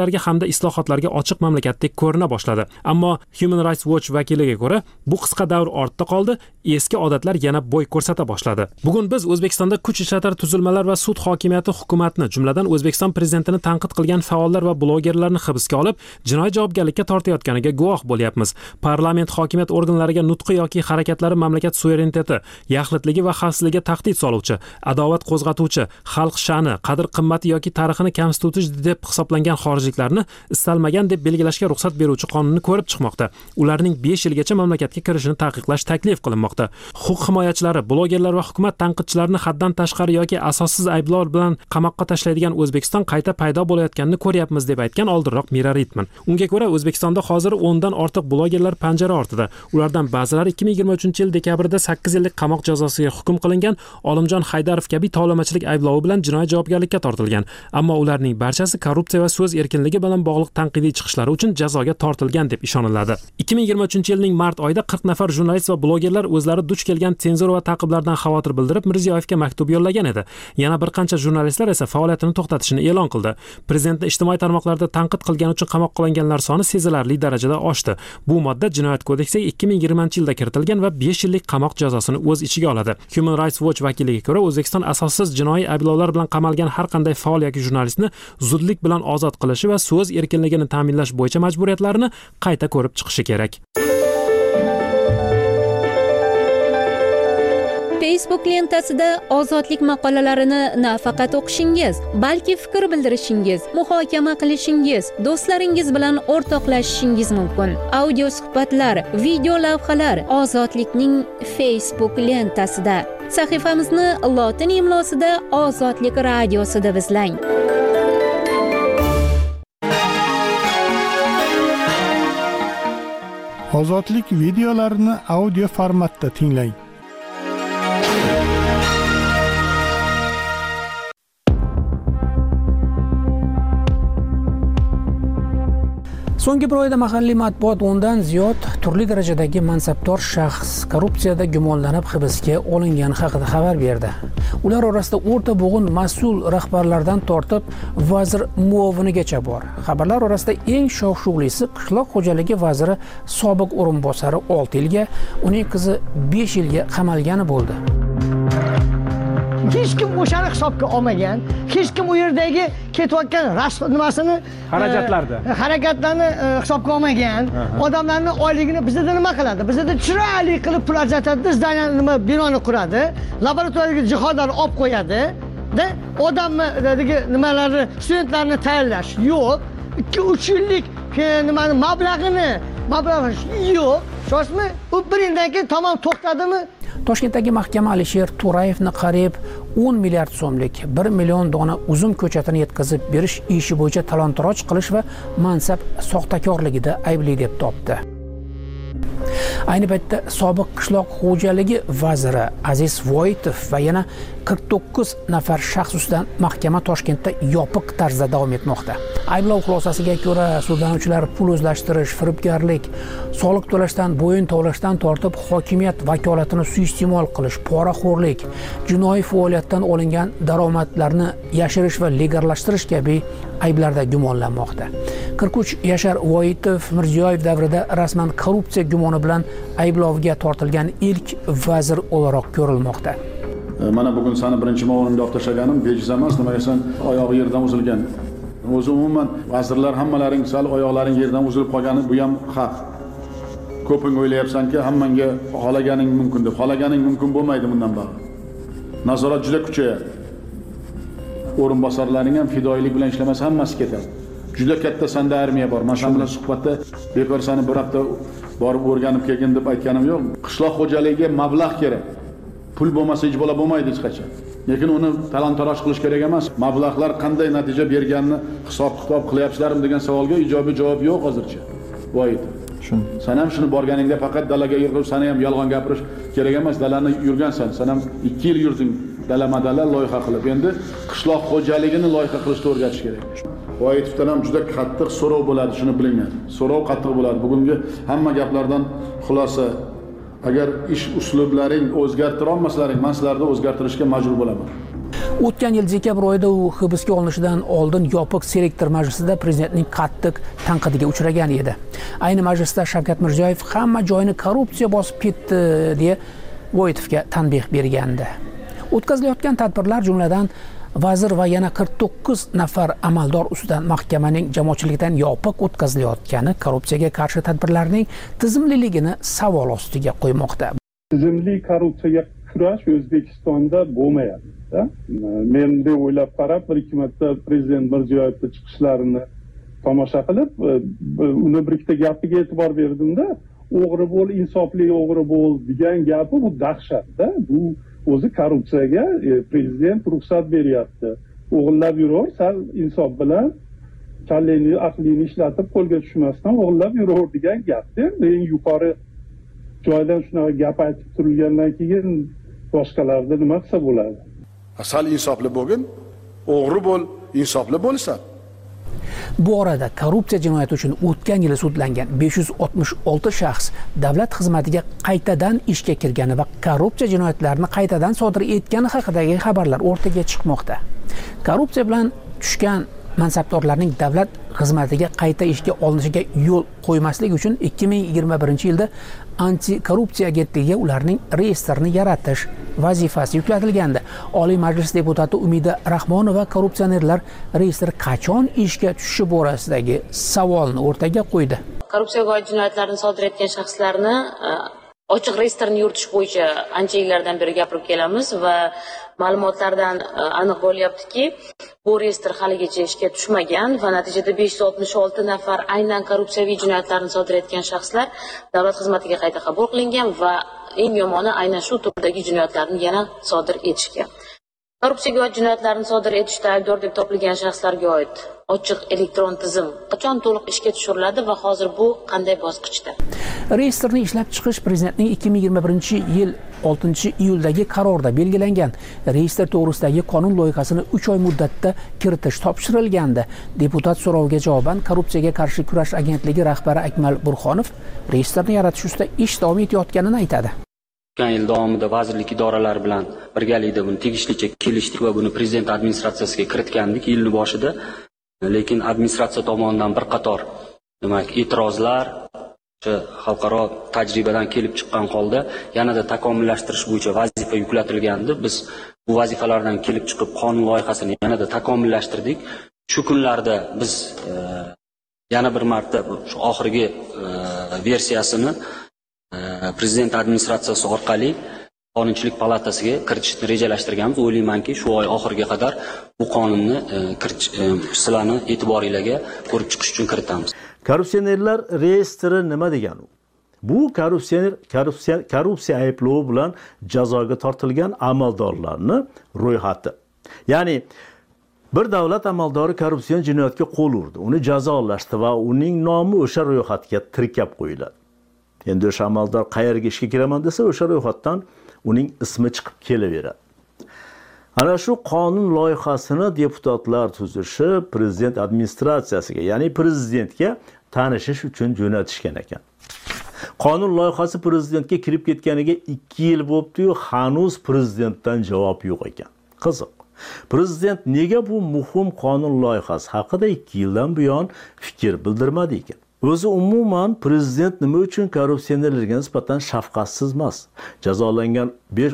yangiliklarga hamda islohotlarga ochiq mamlakatdek ko'rina boshladi. Ammo Human Rights Watch vakiliga ko'ra, bu qisqa davr ortda qoldi, eski odatlar yana bo'y ko'rsata boshladi. Bugun biz O'zbekistonda kuch ishlatar tuzilmalar va sud hokimiyati hukumatni, jumladan O'zbekiston prezidentini tanqid qilgan faollar va blogerlarni hibsga olib, jinoiy javobgarlikka tortayotganiga guvoh bo'lyapmiz. Parlament hokimiyat organlariga nutqi yoki harakatlari mamlakat suvereniteti, yaxlitligi va xavfsizligiga tahdid soluvchi, adovat qo'zg'atuvchi, xalq sha'ni, qadr-qimmati yoki tarixini kamsituvchi deb hisoblangan xorijliklarni istalmagan deb belgilashga ruxsat beruvchi qonunni ko'rib chiqmoqda. Ularning 5 yilgacha mamlakatga kirishini taqiqlash taklif qilinmoqda. Huquq himoyachilari, blogerlar va hukumat tanqidchilarini haddan tashqari yoki asossiz ayblovlar bilan qamoqqa tashlaydigan O'zbekiston qayta paydo bo'layotganini ko'ryapmiz deb aytgan oldinroq Mira Ritman. Unga ko'ra O'zbekistonda hozir 10 dan ortiq blogerlar panjara ortida. Ulardan ba'zilari 2023-yil dekabrda 8 yillik qamoq jazosiga hukm qilingan, Olimjon Haydarov kabi tovlamachilik ayblovi bilan jinoiy javobgarlikka tortilgan. Ammo ularning barchasi korrupsiya va so'z erkinligi bilan bog'liq tanqidiy chiqishlari uchun jazoga tortilgan deb ishoniladi. 2023-yilning mart oyida 40 nafar jurnalist va blogerlar o'zlari duch kelgan senzura va ta'qiblardan xavotir bildirib Mirziyoyevga maktub yo'llagan edi. Yana bir qancha jurnalistlar esa faoliyatini to'xtatishini e'lon qildi. Prezidentni ijtimoiy tarmoqlarda tanqid qilgani uchun qamoqqa olinganlar soni sezilarli darajada oshdi. Bu modda Jinoyat kodeksiga 2020-yilda kiritilgan va 5 yillik qamoq jazosini o'z ichiga oladi. Human Rights Watch vakiliga ko'ra, O'zbekiston asossiz jinoiy ayblovlar bilan qamalgan har qanday faol yoki jurnalistni zudlik bilan ozod qilishi va so'z erkinligini ta'minlash bo'yicha majburiyatlarini qayta ko'rib chiqishi kerak. Facebook lentasida ozodlik maqolalarini nafaqat o'qishingiz, balki fikr bildirishingiz, muhokama qilishingiz, do'stlaringiz bilan o'rtoqlashishingiz mumkin. Audio suhbatlar, video lavhalar Ozodlikning Facebook lentasida. Sahifamizni lotin imlosida Ozodlik radiosida izlang. Ozodlik videolarini audio formatda tinglang. So'nggi bir oyda mahalliy matbuot 10 dan ziyod turli darajadagi mansabdor shaxs korrupsiyada gumonlanib hibsga olingani haqida xabar berdi. Ular orasida o'rta bo'g'in mas'ul rahbarlardan tortib vazir muovinigacha bor. Xabarlar orasida eng shov-shuvlisi qishloq xo'jaligi vaziri sobiq o'rinbosari 6 yilga, uning qizi 5 yilga qamalgani bo'ldi. Hech kim o'shani hisobga olmagan, hech kim u yerdagi ketayotgan nimasini harakatlarni hisobga olmagan. Odamlarni oyligini bizda nima qiladi? Bizda chiroyli qilib pul ajratadi, zdaniyani nima binoni quradi, laboratoriyaga jihodlarni olib qo'yadi. Da odamni nimalarni, studentlarni tayyorlash yo'q. 2-3 yillik nimani mablag' yo'q. Shoshmi? U bir yildan keyin tamom to'xtadimi? Toshkentdagi mahkama Alisher To'rayevni qariyb 10 milliard so'mlik 1 million dona uzum ko'chatini yetkazib berish ishi bo'yicha talon-taroj qilish va mansab soxtakorligida aybli deb topdi. Ayni paytda sobiq qishloq xo'jaligi vaziri Aziz Voitov va yana 49 nafar shaxs ustidan mahkama Toshkentda yopiq tarzda davom etmoqda. Ayblov xulosasiga ko'ra, sudlanuvchilar pul o'zlashtirish, firibgarlik, soliq to'lashdan bo'yin tovlashdan tortib hokimiyat vakolatini suiiste'mol qilish, poraxo'rlik, jinoiy faoliyatdan olingan daromadlarni yashirish va legallashtirish kabi ayblarda gumonlanmoqda. 43 yashar Voitov Mirziyoyev davrida rasman korrupsiya gumoni bilan ayblovga tortilgan ilk vazir o'laroq ko'rilmoqda. Mana bugun seni birinchi ma'murga olib tashlaganim bejiz emas, nimaga sen oyog'i yerdan uzilgan. O'zi umuman vazirlar hammalaring sal oyoqlaring yerdan uzilib qolgani bu ham haq. Ko'ping o'ylayapsanki, hammanga xolaganing mumkin deb. Xolaganing mumkin bo'lmaydi bundan bari. Nazorat juda kuchayadi. O'rinbosarlaring ham fidoyilik bilan ishlamasa hammasi ketadi. Juda katta sanda armiya bor. Men bilan suhbatda bekor seni bir hafta borib o'rganib kelgin deb aytganim yo'q. Qishloq xo'jaligiga mablag' kerak. Pul bo'lmasa hech bo'la bo'lmaydi hech qachon. Lekin uni talon-taroj qilish kerak emas. Mablag'lar qanday natija berganini hisob-kitob qilyapsizlarmi degan savolga ijobiy javob yo'q hozircha. Voyid. Sen ham shuni borganingda faqat dalaga yurib, seni ham yolg'on gapirish kerak emas. Dalani yurgansan. Sen ham 2 yil yurding dala-madala loyiha qilib. Endi qishloq xo'jaligini loyiha qilishni o'rgatish kerak. Voyidovdan ham juda qattiq so'rov bo'ladi, shuni bilinglar. So'rov qattiq bo'ladi. Bugungi hamma gaplardan xulosa, agar ish uslublaring o'zgartira olmasalaring, men sizlarni o'zgartirishga majbur bo'laman. O'tgan yil dekabr oyida u hibsga olinishidan oldin yopiq selektor majlisida prezidentning qattiq tanqidiga uchragan edi. Ayni majlisda Shavkat Mirziyoyev hamma joyini korrupsiya bosib ketdi deya Voitovga tanbeh bergandi. O'tkazilayotgan tadbirlar jumladan vazir va yana 49 nafar amaldor ustidan mahkamaning jamoatchilikdan yopiq o'tkazilayotgani korrupsiyaga qarshi tadbirlarning tizimliligini savol ostiga qo'ymoqda. Tizimli korrupsiyaga kurash O'zbekistonda bo'lmayapti. Men deb o'ylab qarab, bir-ikki marta prezident Mirziyoyevning chiqishlarini tomosha qilib, uni bir ikkita gapiga e'tibor berdimda, o'g'ri bo'l, insofli o'g'ri bo'l degan gapi bu dahshatda. Bu o'zi korrupsiyaga prezident ruxsat beryapti. O'g'irlab yuraver, sal insof bilan kallangni, aqlingni ishlatib qo'lga tushmasdan o'g'irlab yuraver degan gapda. Eng yuqori joydan shunaqa gap aytib turilgandan keyin boshqalarda nima qilsa bo'ladi? Sal insofli bo'lgin, o'g'ri bo'l, insofli bo'lsan. Bu orada korrupsiya jinoyati uchun o'tgan yili sudlangan 566 shaxs davlat xizmatiga qaytadan ishga kirgani va korrupsiya jinoyatlarini qaytadan sodir etgani haqidagi xabarlar o'rtaga chiqmoqda. Korrupsiya bilan tushgan mansabdorlarning davlat xizmatiga qayta ishga olinishiga yo'l qo'ymaslik uchun 2021-yilda anti-korrupsiya agentligiga ularning reyestrini yaratish vazifasi yuklatilgandi. Oliy Majlis deputati Umida Rahmonova korrupsionerlar reyestri qachon ishga tushishi borasidagi savolni o'rtaga qo'ydi. Korrupsiyaga oid jinoyatlarni sodir etgan shaxslarni ochiq reyestrni yuritish bo'yicha ancha yillardan beri gapirib kelamiz va ma'lumotlardan aniq bo'lyaptiki, bu reyestr haligacha ishga tushmagan va natijada 566 nafar aynan korrupsiyaviy jinoyatlarni sodir etgan shaxslar davlat xizmatiga qayta qabul qilingan va eng yomoni aynan shu turdagi jinoyatlarni yana sodir etishgan. Korrupsiyaga oid jinoyatlarni sodir etishda aybdor deb topilgan shaxslarga oid ochiq elektron tizim qachon to'liq ishga tushiriladi va hozir bu qanday bosqichda? Reyestrni ishlab chiqish prezidentning 2021-yil 6-iyuldagi qarorda belgilangan. Reyestr to'g'risidagi qonun loyihasini 3 oy muddatda kiritish topshirilgandi. Deputat so'roviga javoban korrupsiyaga qarshi kurash agentligi rahbari Akmal Burxonov reyestrni yaratish ustida ish davom etayotganini aytadi. O'tgan yil davomida vazirlik idoralari bilan birgalikda buni tegishlicha kelishdik va buni prezident administratsiyasiga kiritgandik yilning boshida. Lekin administratsiya tomonidan bir qator e'tirozlar xalqaro tajribadan kelib chiqqan holda yanada takomillashtirish bo'yicha vazifa yuklatilgandi. Biz bu vazifalardan kelib chiqib qonun loyihasini yanada takomillashtirdik. Shu kunlarda biz yana bir marta shu oxirgi versiyasini prezident administratsiyasi orqali Qonunchilik palatasiga kiritishni rejalashtirganmiz. O'ylaymanki, shu oy oxiriga qadar bu qonunni sizlarni e'tiboringizga ko'rib chiqish uchun kiritamiz. Korrupsionerlar reyestri nima degani? Bu korrupsiya ayblovi bilan jazoga tortilgan amaldorlarni ro'yxati. Ya'ni bir davlat amaldori korrupsion jinoyatga qo'l urdi, uni jazolashdi va uning nomi o'sha ro'yxatga tirkab qo'yiladi. Endi o'sha amaldor qayerga ishga kiraman desa, o'sha ro'yxatdan uning ismi chiqib kelaveradi. Ana shu qonun loyihasini deputatlar tuzishi prezident administratsiyasiga, ya'ni prezidentga tanishish uchun jo'natishgan ekan. Qonun loyihasi prezidentga kirib ketganiga 2 yil bo'libdi-yu, hanuz prezidentdan javob yo'q ekan. Qiziq. Prezident nega bu muhim qonun loyihasi haqida 2 yildan buyon fikr bildirmadi ekan? O'zi umuman prezident nima uchun korrupsionerlarga nisbatan shafqatsiz emas? Jazolangan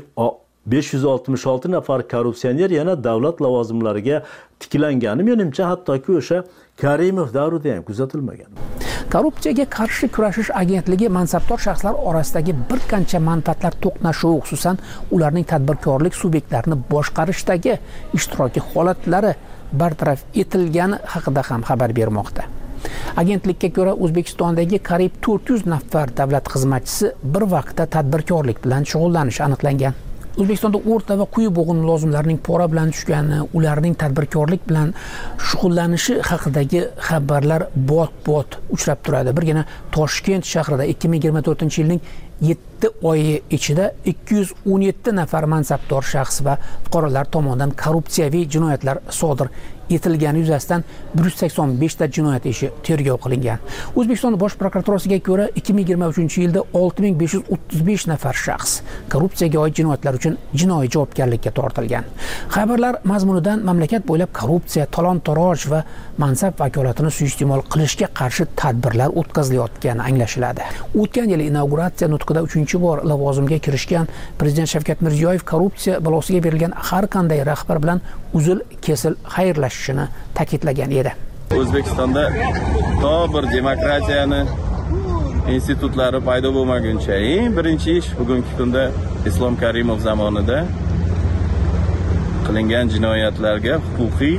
566 nafar korrupsioner yana davlat lavozimlariga tiklangani menimcha hattoki o'sha Karimov davrida ham kuzatilmagan. Korrupsiyaga qarshi kurashish agentligi mansabdor shaxslar orasidagi bir qancha manfaatlar to'qnashuvi, xususan ularning tadbirkorlik subyektlarini boshqarishdagi ishtiroki holatlari bartaraf etilgani haqida ham xabar bermoqda. Agentlikka ko'ra O'zbekistondagi qariyb 400 nafar davlat xizmatchisi bir vaqtda tadbirkorlik bilan shug'ullanishi aniqlangan. O'zbekistonda o'rta va quyi bo'g'in lozimlarining pora bilan tushgani, ularning tadbirkorlik bilan shug'ullanishi haqidagi xabarlar bot-bot uchrab turadi. Birgina Toshkent shahrida 2024-yilning 7 oy ichida 217 nafar mansabdor shaxs va fuqarolar tomonidan korrupsiyaviy jinoyatlar sodir etilgani yuzasidan 185 ta jinoyat ishi tergov qilingan. O'zbekiston Bosh prokuraturasiga ko'ra 2023-yilda 6535 nafar shaxs korrupsiyaga oid jinoyatlar uchun jinoiy javobgarlikka tortilgan. Xabarlar mazmunidan mamlakat bo'ylab korrupsiya, talon-toroj va mansab vakolatini suiiste'mol qilishga qarshi tadbirlar o'tkazilayotgani anglashiladi. O'tgan yil inauguratsiya nutqida 3-bor lavozimga kirishgan Prezident Shavkat Mirziyoyev korrupsiya balosiga berilgan har qanday rahbar bilan uzil-kesil xayrlashishini ta'kidlagan edi. O'zbekistonda to bir demokratiyani institutlari paydo bo'lmaguncha eng birinchi ish bugungi kunda Islom Karimov zamonida qilingan jinoyatlarga huquqiy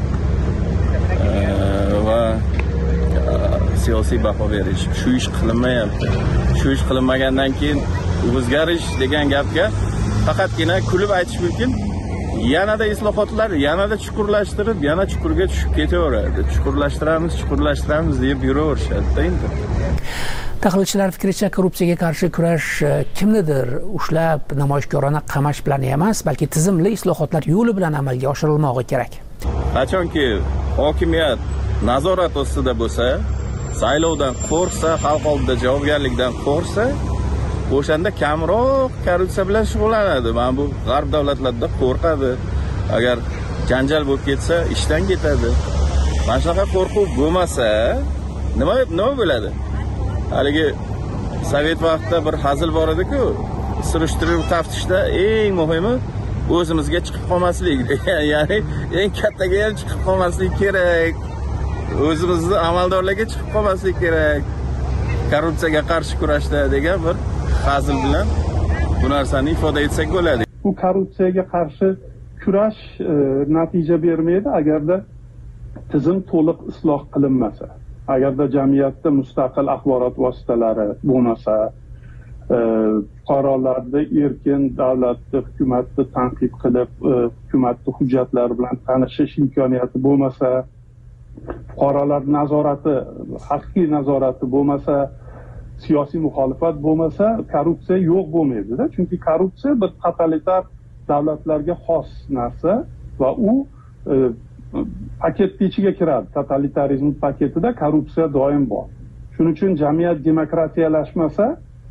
va siyosiy baho berish. Shu ish qilinmayapti. Shu ish qilinmagandan keyin o'zgarish degan gapga faqatgina kulib aytish mumkin. Yanada islohotlar, yanada chuqurlashtirib, yana chuqurga tushib ketaveradi. Chuqurlashtiramiz deb yuraverishadi endi. Tahlilchilar fikricha, korrupsiyaga qarshi kurash kimnidir ushlab namoyishkorona qamash bilan emas, balki tizimli islohotlar yo'li bilan amalga oshirilmog'i kerak. Qachonki hokimiyat nazorat ostida bo'lsa, saylovdan qo'rqsa, xalq oldida javobgarlikdan qo'rqsa, o'shanda kamroq korrupsiya bilan shug'ullanadi. Mana bu g'arb davlatlarida qo'rqadi. Agar janjal bo'lib ketsa, ishdan ketadi. Mana shunaqa qo'rquv bo'lmasa, nima bo'ladi? Haligi sovet vaqtida bir hazil bor edi-ku, surishtiruv taftishda eng muhimi o'zimizga chiqib qolmaslik. Ya'ni eng kattaga ham chiqib qolmaslik kerak. O'zimizni amaldorlarga chiqib qolmaslik kerak. Korrupsiyaga qarshi kurashda degan bir hazil bilan bu narsani ifoda etsak bo'ladi. Bu korrupsiyaga qarshi kurash natija bermaydi agarda tizim to'liq isloh qilinmasa. Agarda jamiyatda mustaqil axborot vositalari bo'lmasa, fuqarolarda erkin davlatni, hukumatni tanqid qilib, hukumatni hujjatlari bilan tanishish imkoniyati bo'lmasa, fuqarolar nazorati, haqiqiy nazorati bo'lmasa, siyosiy muxolifat bo'lmasa, korrupsiya yo'q bo'lmaydi-da. Chunki korrupsiya bir totalitar davlatlarga xos narsa va u paketning ichiga kiradi. Totalitarizm paketida korrupsiya doim bor. Shuning uchun jamiyat demokratiyalashmasa,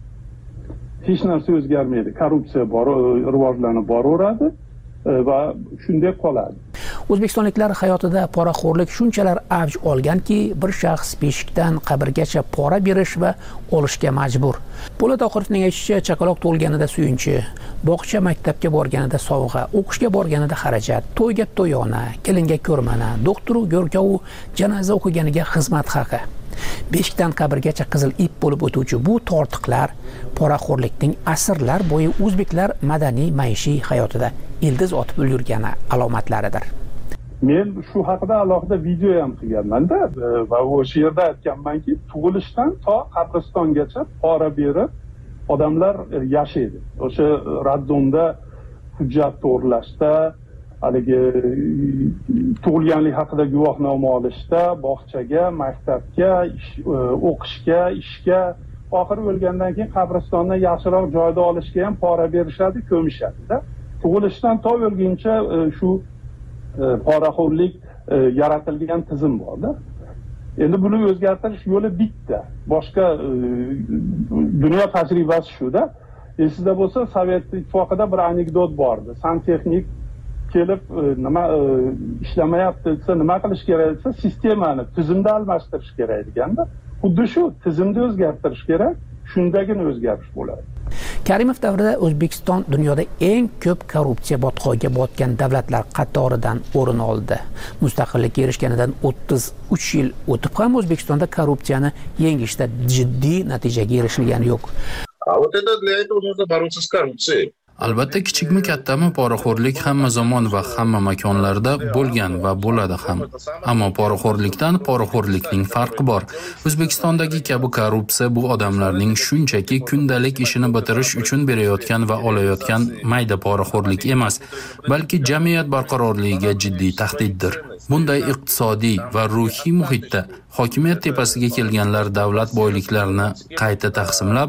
hech narsa o'zgarmaydi. Korrupsiya rivojlanib boraveradi va shunday qoladi. O'zbekistonliklar hayotida poraxo'rlik shunchalar avj olganki, bir shaxs beshikdan qabrgacha pora berish va olishga majbur. Po'lat Oqirovning aytishicha, chaqaloq tug'ilganida suyunchi, bog'cha maktabga borganida sovg'a, o'qishga borganida xarajat, to'yga to'yona, kelinga ko'rmana, doktoru go'rkovu janoza o'qiganiga xizmat haqi. Beshikdan qabrgacha qizil ip bo'lib o'tuvchi bu tortiqlar poraxo'rlikning asrlar bo'yi o'zbeklar madaniy maishiy hayotida ildiz otib ulgurgani alomatlaridir. Men shu haqida alohida video ham qilganman-da va o'sha yerda aytganmanki, tug'ilishdan to qabristongacha pora berib odamlar yashaydi. O'sha raddomda hujjat to'g'rilashda, haligi tug'ilganlik haqida guvohnoma olishda, bog'chaga, maktabga, o'qishga, ishga, oxiri o'lgandan keyin qabristondan yaxshiroq joyda olishga ham pora berishadi, ko'mishadi-da. Tug'ilishdan to o'lguncha shu poraxo'rlik yaratilgan tizim bor-da. Endi buni o'zgartirish yo'li bitta. Boshqa dunyo tajribasi shu-da. Esingizda bo'lsa, Sovet ittifoqida bir anekdot bordi. Santexnik kelib nima ishlamayapti desa, nima qilish kerak desa, sistemani, tizimni almashtirish kerak deganda, xuddi shu tizimni o'zgartirish kerak, shundagina o'zgarish bo'ladi. Karimov davrida O'zbekiston dunyoda eng ko'p korrupsiya botqog'iga botgan davlatlar qatoridan o'rin oldi. Mustaqillikka erishganidan 33 yil o'tib ham O'zbekistonda korrupsiyani yengishda jiddiy natijaga erishilgani yo'q. А вот это для этого нужно бороться с коррупцией. Albatta, kichikmi kattami poraxo'rlik hamma zamon va hamma makonlarda bo'lgan va bo'ladi ham. Ammo poraxo'rlikning farqi bor. O'zbekistondagi kabi korrupsiya bu odamlarning shunchaki kundalik ishini bitirish uchun berayotgan va olayotgan mayda poraxo'rlik emas, balki jamiyat barqarorligiga jiddiy tahdiddir. Bunday iqtisodiy va ruhiy muhitda hokimiyat tepasiga kelganlar davlat boyliklarini qayta taqsimlab,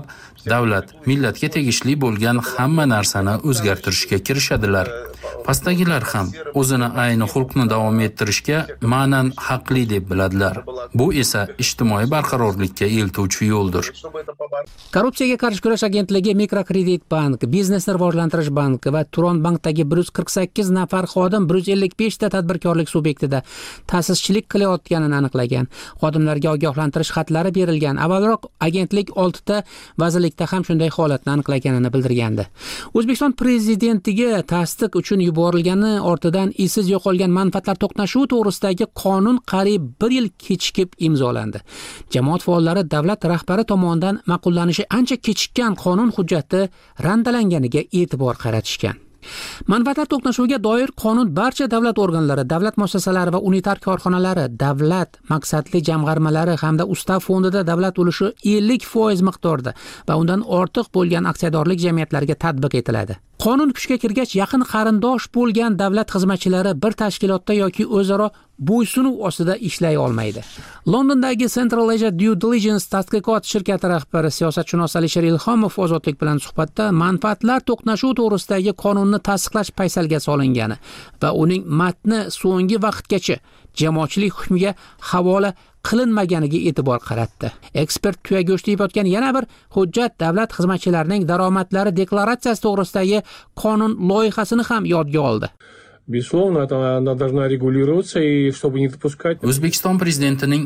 davlat, millatga tegishli bo'lgan hamma narsani o'zgartirishga kirishadilar. Pastdagilar ham o'zini ayni xulqni davom ettirishga ma'nan haqli deb biladilar. Bu esa ijtimoiy barqarorlikka eltuvchi yo'ldir. Korrupsiyaga qarshi kurash agentligi Mikrokredit bank, Biznesni rivojlantirish banki va Turon bankdagi 148 nafar xodim 155 ta tadbirkorlik subyektida ta'sischilik qilayotganini aniqlagan. Xodimlarga ogohlantirish xatlari berilgan. Avvalroq agentlik 6 ta vazirlikda ham shunday holatni aniqlaganini bildirgandi. O'zbekiston prezidentiga tasdiq uchun yuborilgani ortidan izsiz yo'qolgan manfaatlar to'qnashuvi to'g'risidagi qonun qariyb 1 yil kechikib imzolandi. Jamoat faollari davlat rahbari tomonidan ma'qullanishi ancha kechikkan qonun hujjati randalanganiga e'tibor qaratishgan. Manfaatlar to'qnashuviga doir qonun barcha davlat organlari, davlat muassasalari va unitar korxonalari, davlat maqsadli jamg'armalari hamda ustav fondida davlat ulushi 50% miqdorda va undan ortiq bo'lgan aksiyadorlik jamiyatlariga tatbiq etiladi. Qonun kuchga kirgach, yaqin qarindosh bo'lgan davlat xizmatchilari bir tashkilotda yoki o'zaro bo'ysunuv ostida ishlay olmaydi. Londondagi Central Asia Due Diligence tadqiqot shirkati rahbari siyosatshunos Alisher Ilhomov Ozodlik bilan suhbatda manfaatlar to'qnashuvi to'g'risidagi qonunni tasdiqlash paysalga solingani va uning matni so'nggi vaqtgacha jamoatchilik hukmiga havola qilinmaganiga e'tibor qaratdi. Ekspert tuyago'shda yotgan yana bir hujjat davlat xizmatchilarining daromadlari deklaratsiyasi to'g'risidagi qonun loyihasini ham yodga oldi. Безусловно, она должна регулироваться, и чтобы не допускать... O'zbekiston prezidentining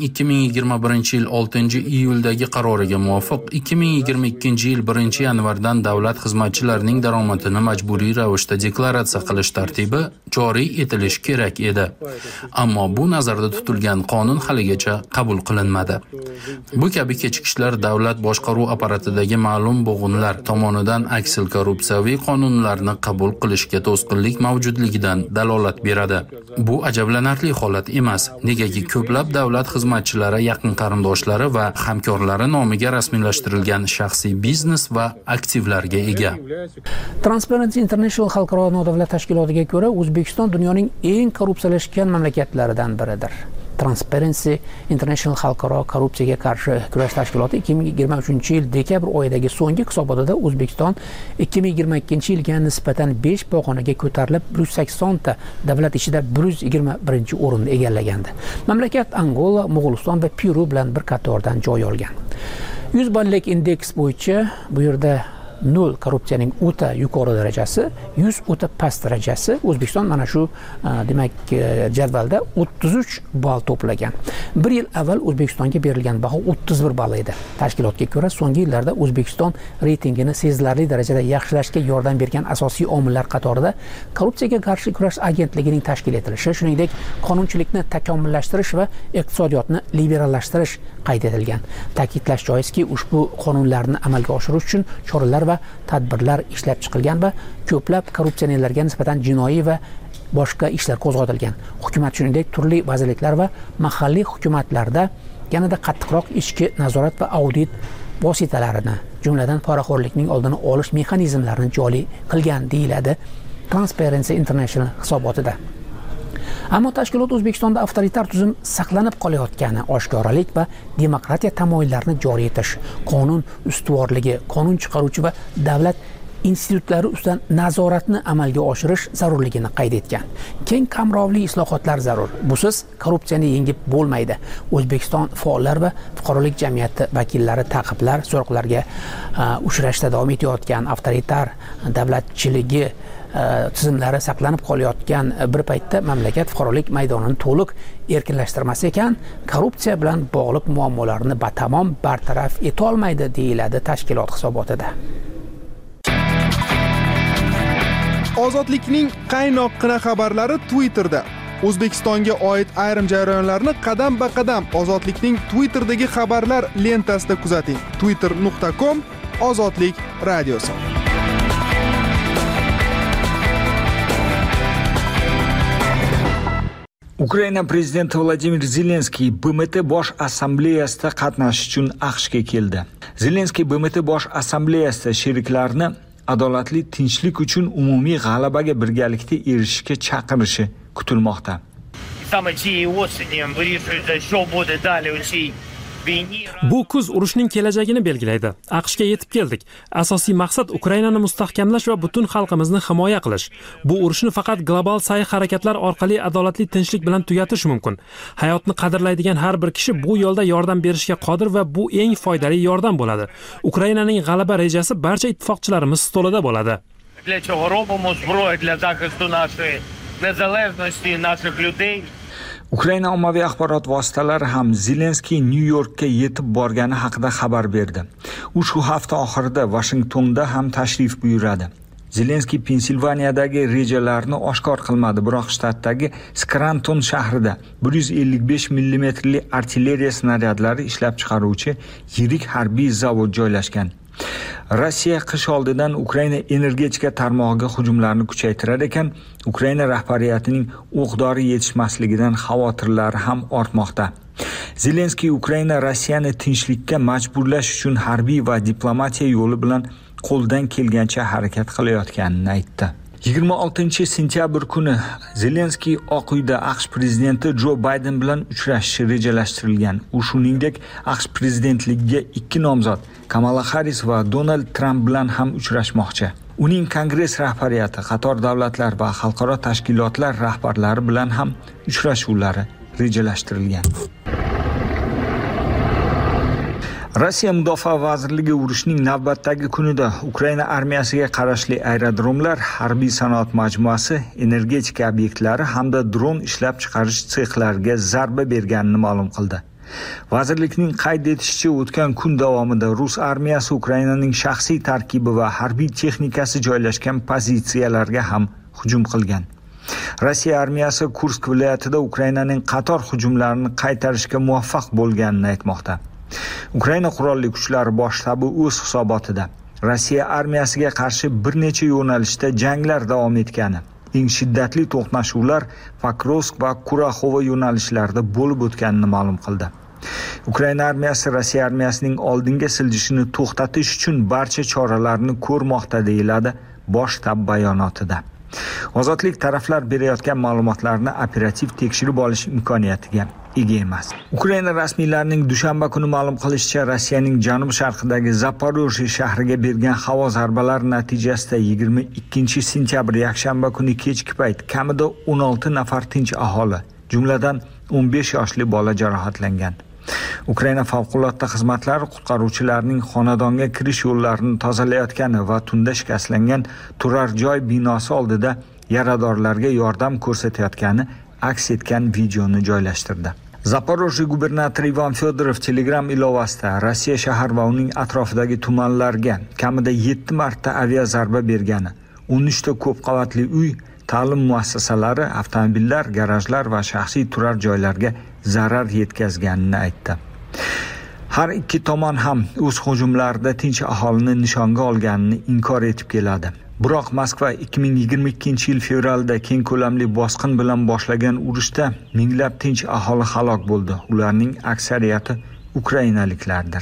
2021 yil 6-iyuldagi qaroriga muvofiq 2022 yil 1-yanvardan davlat xizmatchilarining daromadini majburiy ravishda deklaratsiya qilish tartibi joriy etilishi kerak edi. Ammo bu nazarda tutilgan qonun haligacha qabul qilinmadi. Bu kabi kechikishlar davlat boshqaruv apparatidagi ma'lum bo'g'inlar tomonidan aksil korrupsiyaviy qonunlarni qabul qilishga to'sqinlik mavjudligidan dalolat beradi. Bu ajablanarli holat emas, negaki ko'plab davlat xizmatchilari yaqin qarindoshlari va hamkorlari nomiga rasmiylashtirilgan shaxsiy biznes va aktivlarga ega. Transparency International xalqaro nodavlat tashkilotiga ko'ra, O'zbekiston dunyoning eng korrupsiyalashgan mamlakatlaridan biridir. Transparency International xalqaro korrupsiyaga qarshi kurash tashkiloti 2023 yil dekabr oyidagi so'nggi hisobotida O'zbekiston 2022 yilga nisbatan 5 pog'onaga ko'tarilib 180 ta davlat ichida 121 o'rinni egallagandi. Mamlakat Angola, Mo'g'uliston va Peru bilan bir qatordan joy olgan. 100 ballik indeks bo'yicha bu yerda 0 korrupsiyaning o'ta yuqori darajasi, 100 o'ta past darajasi. O'zbekiston mana shu demak jadvalda 33 ball to'plagan. 1 yil avval O'zbekistonga berilgan baho 31 ball edi. Tashkilotga ko'ra, so'nggi yillarda O'zbekiston reytingini sezilarli darajada yaxshilashga yordam bergan asosiy omillar qatorida korrupsiyaga qarshi kurash agentligining tashkil etilishi, shuningdek qonunchilikni takomillashtirish va iqtisodiyotni liberallashtirish qayd etilgan. Ta'kidlash joizki, ushbu qonunlarni amalga oshirish uchun choralar va tadbirlar ishlab chiqilgan va ko'plab korrupsionerlarga nisbatan jinoiy va boshqa ishlar qo'zg'atilgan. Hukumat shuningdek turli vazirliklar va mahalliy hukumatlarda yanada qattiqroq ichki nazorat va audit vositalarini, jumladan poraxo'rlikning oldini olish mexanizmlarini joriy qilgan deyiladi Transparency International hisobotida. Ammo tashkilot O'zbekistonda avtoritar tuzum saqlanib qolayotgani, oshkoralik va demokratiya tamoyillarini joriy etish, qonun ustuvorligi, qonun chiqaruvchi va davlat institutlari ustidan nazoratni amalga oshirish zarurligini qayd etgan. Keng qamrovli islohotlar zarur. Busiz korrupsiyani yengib bo'lmaydi. O'zbekiston faollar va fuqarolik jamiyati vakillari ta'qiblar, so'roqlarga uchrashda davom etayotgan avtoritar davlatchiligi tizimlari saqlanib qolayotgan bir paytda mamlakat fuqarolik maydonini to'liq erkinlashtirmas ekan, korrupsiya bilan bog'liq muammolarni batamom bartaraf etolmaydi deyiladi tashkilot hisobotida. Ozodlikning qaynoqqina xabarlari Twitterda. O'zbekistonga oid ayrim jarayonlarni qadam-ba-qadam Ozodlikning Twitterdagi xabarlar lentasida kuzating. twitter.com/ozodlik radiosi. Ukraina prezidenti Vladimir Zelenskiy BMT bosh assambleyasida qatnashish uchun AQShga keldi. Zelenskiy BMT bosh assambleyasida sheriklarini adolatli tinchlik uchun umumiy g'alabaga birgalikda erishishga chaqirishi kutilmoqda. Саме цієї осені вирішується, що буде далі у цій Bu kuz urushning kelajagini belgilaydi. AQShga yetib keldik. Asosiy maqsad Ukrainani mustahkamlash va butun xalqimizni himoya qilish. Bu urushni faqat global sa'y-harakatlar orqali adolatli tinchlik bilan tugatish mumkin. Hayotni qadrlaydigan har bir kishi bu yo'lda yordam berishga qodir va bu eng foydali yordam bo'ladi. Ukrainaning g'alaba rejasi barcha ittifoqchilarimiz stolida bo'ladi. Для чого робимо зброю для захисту нашої незалежності, наших людей. Ukraina ommaviy axborot vositalari ham Zelenskiy Nyu-Yorkka yetib borgani haqida xabar berdi. U shu hafta oxirida Washingtonda ham tashrif buyuradi. Zelenskiy Pensilvaniyadagi rejalarini oshkor qilmadi, biroq shtatdagi Scranton shahrida 155 mm artilleriya snaryadlari ishlab chiqaruvchi yirik harbiy zavod joylashgan. Rossiya qish oldidan Ukraina energetika tarmog'iga hujumlarni kuchaytirar ekan, Ukraina rahbariyatining o'q-dori yetishmasligidan xavotirlari ham ortmoqda. Zelenskiy Ukraina Rossiyani tinchlikka majburlash uchun harbiy va diplomatiya yo'li bilan qo'ldan kelgancha harakat qilayotganini aytdi. 26-sentyabr kuni Zelenskiy Oq uyda AQSh prezidenti Jo Bayden bilan uchrashishi rejalashtirilgan. U shuningdek AQSh prezidentligiga 2 nomzod Kamala Harris va Donald Trump bilan ham uchrashmoqchi. Uning Kongress rahbariyati, qator davlatlar va xalqaro tashkilotlar rahbarlari bilan ham uchrashuvlari rejalashtirilgan. Rossiya Mudofaa vazirligi urushning navbatdagi kunida Ukraina armiyasiga qarashli aerodromlar, harbiy sanoat majmuasi, energetika obyektlari hamda dron ishlab chiqarish sexlariga zarba berganini ma'lum qildi. Vazirlikning qayd etishicha, o'tgan kun davomida Rus armiyasi Ukrainaning shaxsiy tarkibi va harbiy texnikasi joylashgan pozitsiyalarga ham hujum qilgan. Rossiya armiyasi Kursk viloyatida Ukrainaning qator hujumlarini qaytarishga muvaffaq bo'lganini aytmoqda. Ukraina qurolli kuchlari bosh shtabi o'z hisobotida Rossiya armiyasiga qarshi bir necha yo'nalishda janglar davom etgani, eng shiddatli to'qnashuvlar Pokrovsk va Kuraxovo yo'nalishlarida bo'lib o'tganini ma'lum qildi. Ukraina armiyasi Rossiya armiyasining oldinga siljishini to'xtatish uchun barcha choralarni ko'rmoqda, deyiladi bosh shtab bayonotida. Ozodlik taraflar berayotgan ma'lumotlarni operativ tekshirib olish imkoniyatiga ega emas. Ukraina rasmiylarining dushanba kuni ma'lum qilishicha, Rossiyaning janub-sharqidagi Zaporojye shahriga bergan havo zarbalari natijasida 22-sentyabr yakshanba kuni kechki payt kamida 16 nafar tinch aholi, jumladan 15 yoshli bola jarohatlangan. Ukraina favqulodda xizmatlari qutqaruvchilarning xonadonga kirish yo'llarini tozalayotgani va tunda shikastlangan turar joy binosi oldida yaradorlarga yordam ko'rsatayotgani aks etgan videoni joylashtirdi. Zaporojye gubernatori Ivan Fedorov Telegram ilovasida Rossiya shahar va uning atrofidagi tumanlarga kamida 7 marta aviazarba bergani, 13 ta ko'p qavatli uy, ta'lim muassasalari, avtomobillar, garajlar va shaxsiy turar joylarga zarar yetkazganini aytdi. Har ikki tomon ham o'z hujumlarida tinch aholini nishonga olganini inkor etib keladi. Biroq Moskva 2022-yil fevralda keng ko'lamli bosqin bilan boshlagan urushda minglab tinch aholi halok bo'ldi. Ularning aksariyati ukrainaliklardir.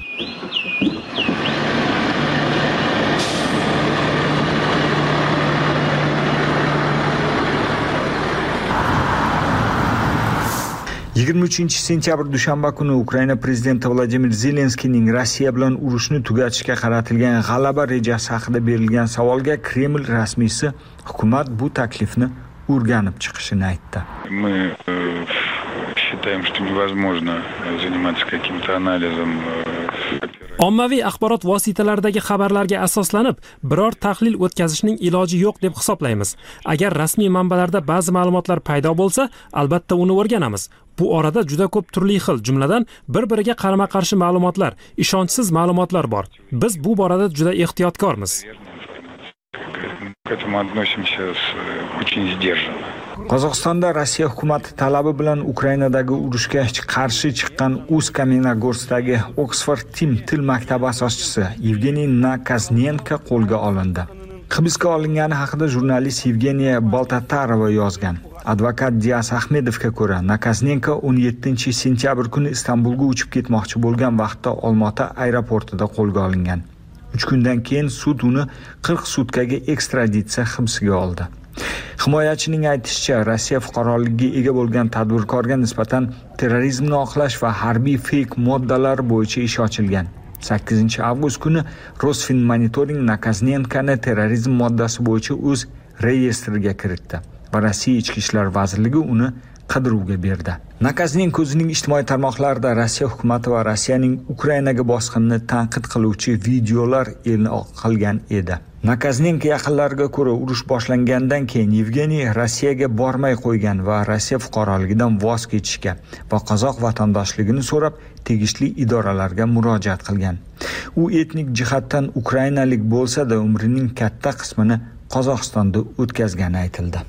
sentyabr dushanba kuni Ukraina prezidenti Vladimir Zelenskiyning Rossiya bilan urushni tugatishga qaratilgan g'alaba rejasi haqida berilgan savolga Kreml rasmiysi hukumat bu taklifni o'rganib chiqishini aytdi. Мы считаем, что невозможно заниматься каким-то анализом. Ommaviy axborot vositalaridagi xabarlarga asoslanib biror tahlil o'tkazishning iloji yo'q deb hisoblaymiz. Agar rasmiy manbalarda ba'zi ma'lumotlar paydo bo'lsa, albatta uni o'rganamiz. Bu orada juda ko'p turli xil, jumladan bir-biriga qarama-qarshi ma'lumotlar, ishonchsiz ma'lumotlar bor. Biz bu borada juda ehtiyotkormiz. К этому относимся очень сдержанно. Qozog'istonda Rossiya hukumati talabi bilan Ukrainadagi urushga qarshi chiqqan Usk-Kamenogorskdagi Oxford Team til maktabi asoschisi Yevgeniy Nakaznenko qo'lga olindi. Hibsga olingani haqida jurnalist Yevgeniya Boltatarova yozgan. Advokat Dias Ahmedovga ko'ra, Nakaznenko 17-sentyabr kuni Istanbulga uchib ketmoqchi bo'lgan vaqtda Olmaota aeroportida qo'lga olingan. 3 kundan keyin sud uni 40 sutkaga ekstraditsiya hibsiga oldi. Himoyachining aytishicha, Rossiya fuqaroligiga ega bo'lgan tadbirkorga nisbatan terrorizmni oqlash va harbiy feyk moddalar bo'yicha ish ochilgan. 8-avgust kuni Rosfinmonitoring Nakaznenko'ni terrorizm moddasi bo'yicha o'z reyestriga kiritdi va Rossiya Ichki ishlar vazirligi uni qidiruvga berdi. Nakaznenko o'zining ijtimoiy tarmoqlarida Rossiya hukumati va Rossiyaning Ukrainaga bosqinini tanqid qiluvchi videolar e'lon qilgan edi. Nakaznenko yaqinlariga ko'ra, urush boshlangandan keyin Yevgeniy Rossiyaga bormay qo'ygan va Rossiya fuqaroligidan voz kechishga va qozoq vatandoshligini so'rab tegishli idoralarga murojaat qilgan. U etnik jihatdan ukrainalik bo'lsa-da, umrining katta qismini Qozog'istonda o'tkazgani aytildi.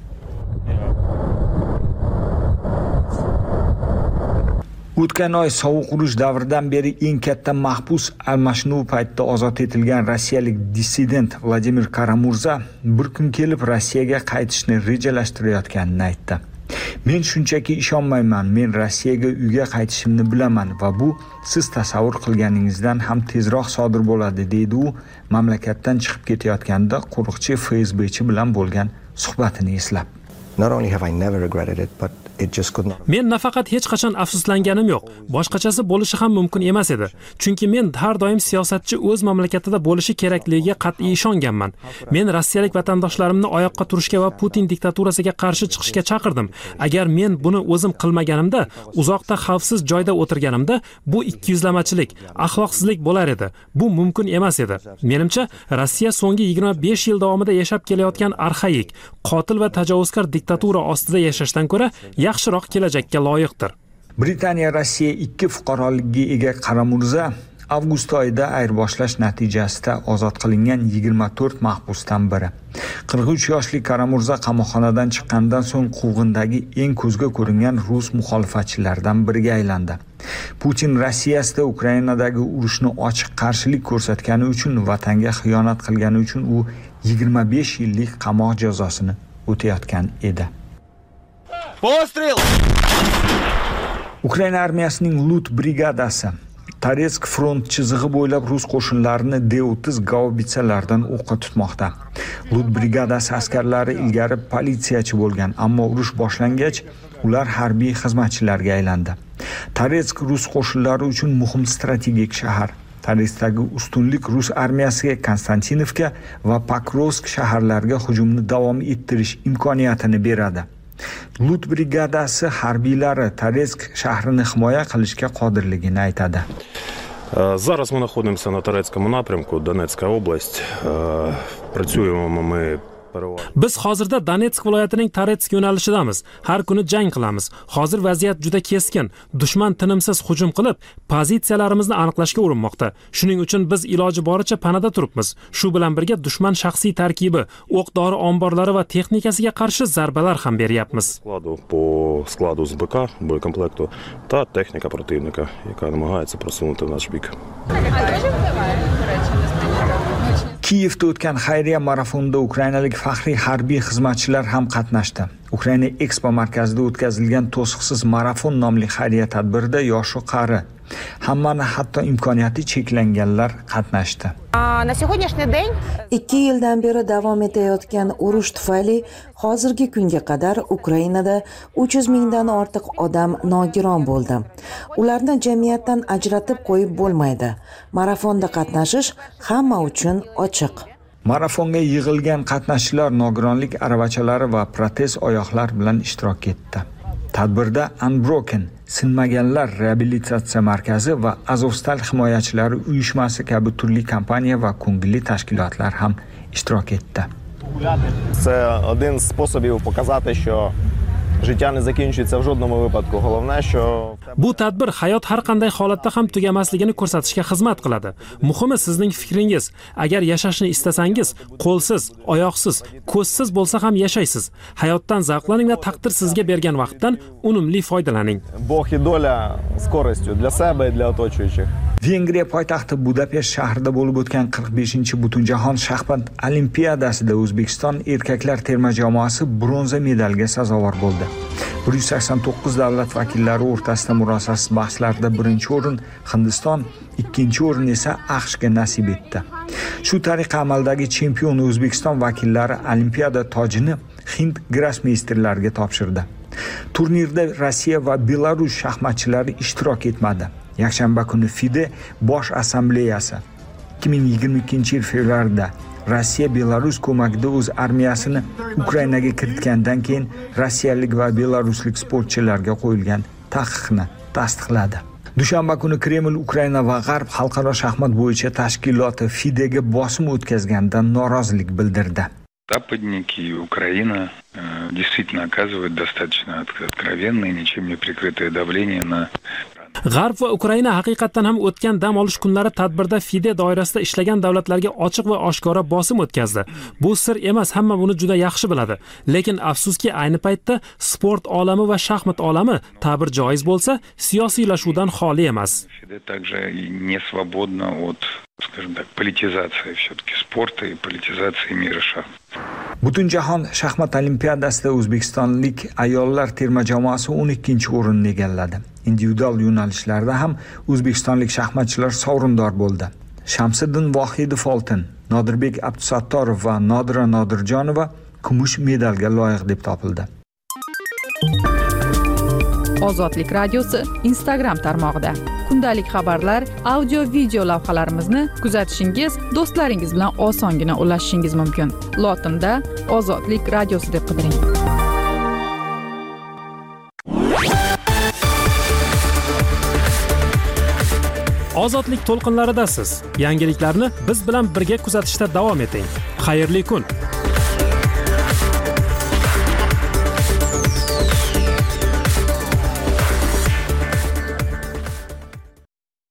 O'tgan oy sovuq urush davridan beri eng katta mahbus almashinuv paytida ozod etilgan rossiyalik dissident Vladimir Karamurza bir kun kelib Rossiyaga qaytishni rejalashtirayotganini aytdi. Men shunchaki ishonmayman, men Rossiyaga uyga qaytishimni bilaman va bu siz tasavvur qilganingizdan ham tezroq sodir bo'ladi, deydi u mamlakatdan chiqib ketayotganda qo'riqchi FSBchi bilan bo'lgan suhbatini eslab. Not only have I never regretted it, but it just could not. Men nafaqat hech qachon afsuslanganim yo'q, boshqachasi bo'lishi ham mumkin emas edi. Chunki men har doim siyosatchi o'z mamlakatida bo'lishi kerakligiga qat'iy ishonganman. Men rossiyalik vatandoshlarimni oyoqqa turishga va Putin diktaturasiga qarshi chiqishga chaqirdim. Agar men buni o'zim qilmaganimda, uzoqda xavfsiz joyda o'tirganimda, bu ikkiyuzlamachilik, axloqsizlik bo'lar edi. Bu mumkin emas edi. Menimcha, Rossiya so'nggi 25 yil davomida yashab kelayotgan arxaik, qotil va tajovuzkor diktatura ostida yashashdan ko'ra yaxshiroq kelajakka loyiqdir. Britaniya Rossiya 2 fuqaroligiga ega Karamurza avgust oyida ayirboshlash natijasida ozod qilingan 24 mahbusdan biri. 43 yoshli Karamurza qamoqxonadan chiqqandan so'ng quvg'indagi eng ko'zga ko'ringan rus muxolifatchilaridan biriga aylandi. Putin Rossiyasida Ukrainadagi urushni ochiq qarshilik ko'rsatgani uchun, vatanga xiyonat qilgani uchun u 25 yillik qamoq jazosini o'tayotgan edi. Пострел! Ukraina armiyasining Lut brigadasi Toretsk front chizig'i bo'ylab rus qo'shinlarini D-30 gaubitsalardan o'qqa tutmoqda. Lut brigadasi askarlari ilgari politsiyachi bo'lgan, ammo urush boshlangach ular harbiy xizmatchilarga aylandi. Toretsk rus qo'shinlari uchun muhim strategik shahar. Toretskdagi ustunlik rus armiyasiga Konstantinovka va Pokrovsk shaharlariga hujumni davom ettirish imkoniyatini beradi. Lut brigadasi harbiylari Toretsk shahrini himoya qilishga qodirligini aytadi. Зараз мы находимся на Торецком напрямку, Донецкая область. Працюємо ми Biz hozirda Donetsk viloyatining Toretsk yo'nalishidamiz. Har kuni jang qilamiz. Hozir vaziyat juda keskin. Dushman tinimsiz hujum qilib, pozitsiyalarimizni aniqlashga urinmoqda. Shuning uchun biz iloji boricha panada turibmiz. Shu bilan birga dushman shaxsiy tarkibi, o'q-dori omborlari va texnikasiga qarshi zarbalar ham beryapmiz. По складу ЗБК, боєкомплекту та техніка противника, яка намагається просунути в наш бік. Kiyevda o'tgan xayriya marafonida ukrainalik faxriy harbiy xizmatchilar ham qatnashdi. Ukraina Expo markazida o'tkazilgan to'siqsiz marafon nomli xayriya tadbirida yosh-u qari, hammani hatto imkoniyati cheklanganlar qatnashdi. На сегодняшний день 2 yildan beri davom etayotgan urush tufayli hozirgi kunga qadar Ukrainada 300 mingdan ortiq odam nogiron bo'ldi. Ularni jamiyatdan ajratib qo'yib bo'lmaydi. Marafonda qatnashish hamma uchun ochiq. Marafonga yig'ilgan qatnashchilar nogironlik aravachalari va protez oyoqlar bilan ishtirok etdi. Tadbirda Unbroken, sinmaganlar reabilitatsiya markazi va Azovstal himoyachilari uyushmasi kabi turli kompaniya va ko'ngilli tashkilotlar ham ishtirok etdi. Це один з способів показати, що життя не закінчується в жодному випадку. Головне, що bu tadbir hayot har qanday holatda ham tugamasligini ko'rsatishga xizmat qiladi. Muhimi sizning fikringiz. Agar yashashni istasangiz, qo'lsiz, oyoqsiz, ko'zsiz bo'lsa ham yashaysiz. Hayotdan zavqlaning va taqdir sizga bergan vaqtdan unumli foydalaning. Бог і доля з користю для себе і для оточуючих. Vengriya poytaxti Budapesht shahrida bo'lib o'tgan 45-Butunjahon shaxmat olimpiadasida O'zbekiston erkaklar terma jamoasi bronza medalga sazovor bo'ldi. 189 davlat vakillari o'rtasida murosasiz bahslarda birinchi o'rin Hindiston, ikkinchi o'rin esa AQShga nasib etdi. Shu tariqa amaldagi chempion O'zbekiston vakillari olimpiada tojini Hind grossmeysterlariga topshirdi. Turnirda Rossiya va Belarus shaxmatchilari ishtirok etmadi. Yakshanba kuni FIDE bosh assambleyasi 2022-yil fevralda Rossiya Belarus ko'magida o'z armiyasini Ukrainaga kiritgandan keyin rossiyalik va belaruslik sportchilarga qo'yilgan taqiqni tasdiqladi. Dushanba kuni Kreml Ukraina va G'arb xalqaro shaxmat bo'yicha tashkiloti FIDEga bosim o'tkazganidan norozilik bildirdi. Западники и Украина действительно оказывают достаточно откровенное, ничем не прикрытое давление на... G'arb va Ukraina haqiqatan ham o'tgan dam olish kunlari tadbirda FIDE doirasida ishlagan davlatlarga ochiq va oshkora bosim o'tkazdi. Bu sir emas, hamma buni juda yaxshi biladi. Lekin afsuski ayni paytda sport olami va shaxmat olami ta'bir joiz bo'lsa, siyosiylashuvdan xoli emas. FIDE также не свободно от, скажем так, политизации все-таки спорта и политизации мира шахмат. Butunjahon shaxmat olimpiadasida o'zbekistonlik ayollar terma jamoasi 12-o'rinni egalladi. Individual yo'nalishlarda ham o'zbekistonlik shaxmatchilar sovrindor bo'ldi. Shamsiddin Vohidov oltin, Nodirbek Abdusattorov va Nodira Nodirjonova kumush medalga loyiq deb topildi. Ozodlik radiosi Instagram tarmog'ida kundalik xabarlar, audio video lavhalarimizni kuzatishingiz, do'stlaringiz bilan osongina ulashishingiz mumkin. Lotinda Ozodlik radiosi deb qidiring. Ozodlik to'lqinlaridasiz. Yangiliklarni biz bilan birga kuzatishda davom eting. Xayrli kun.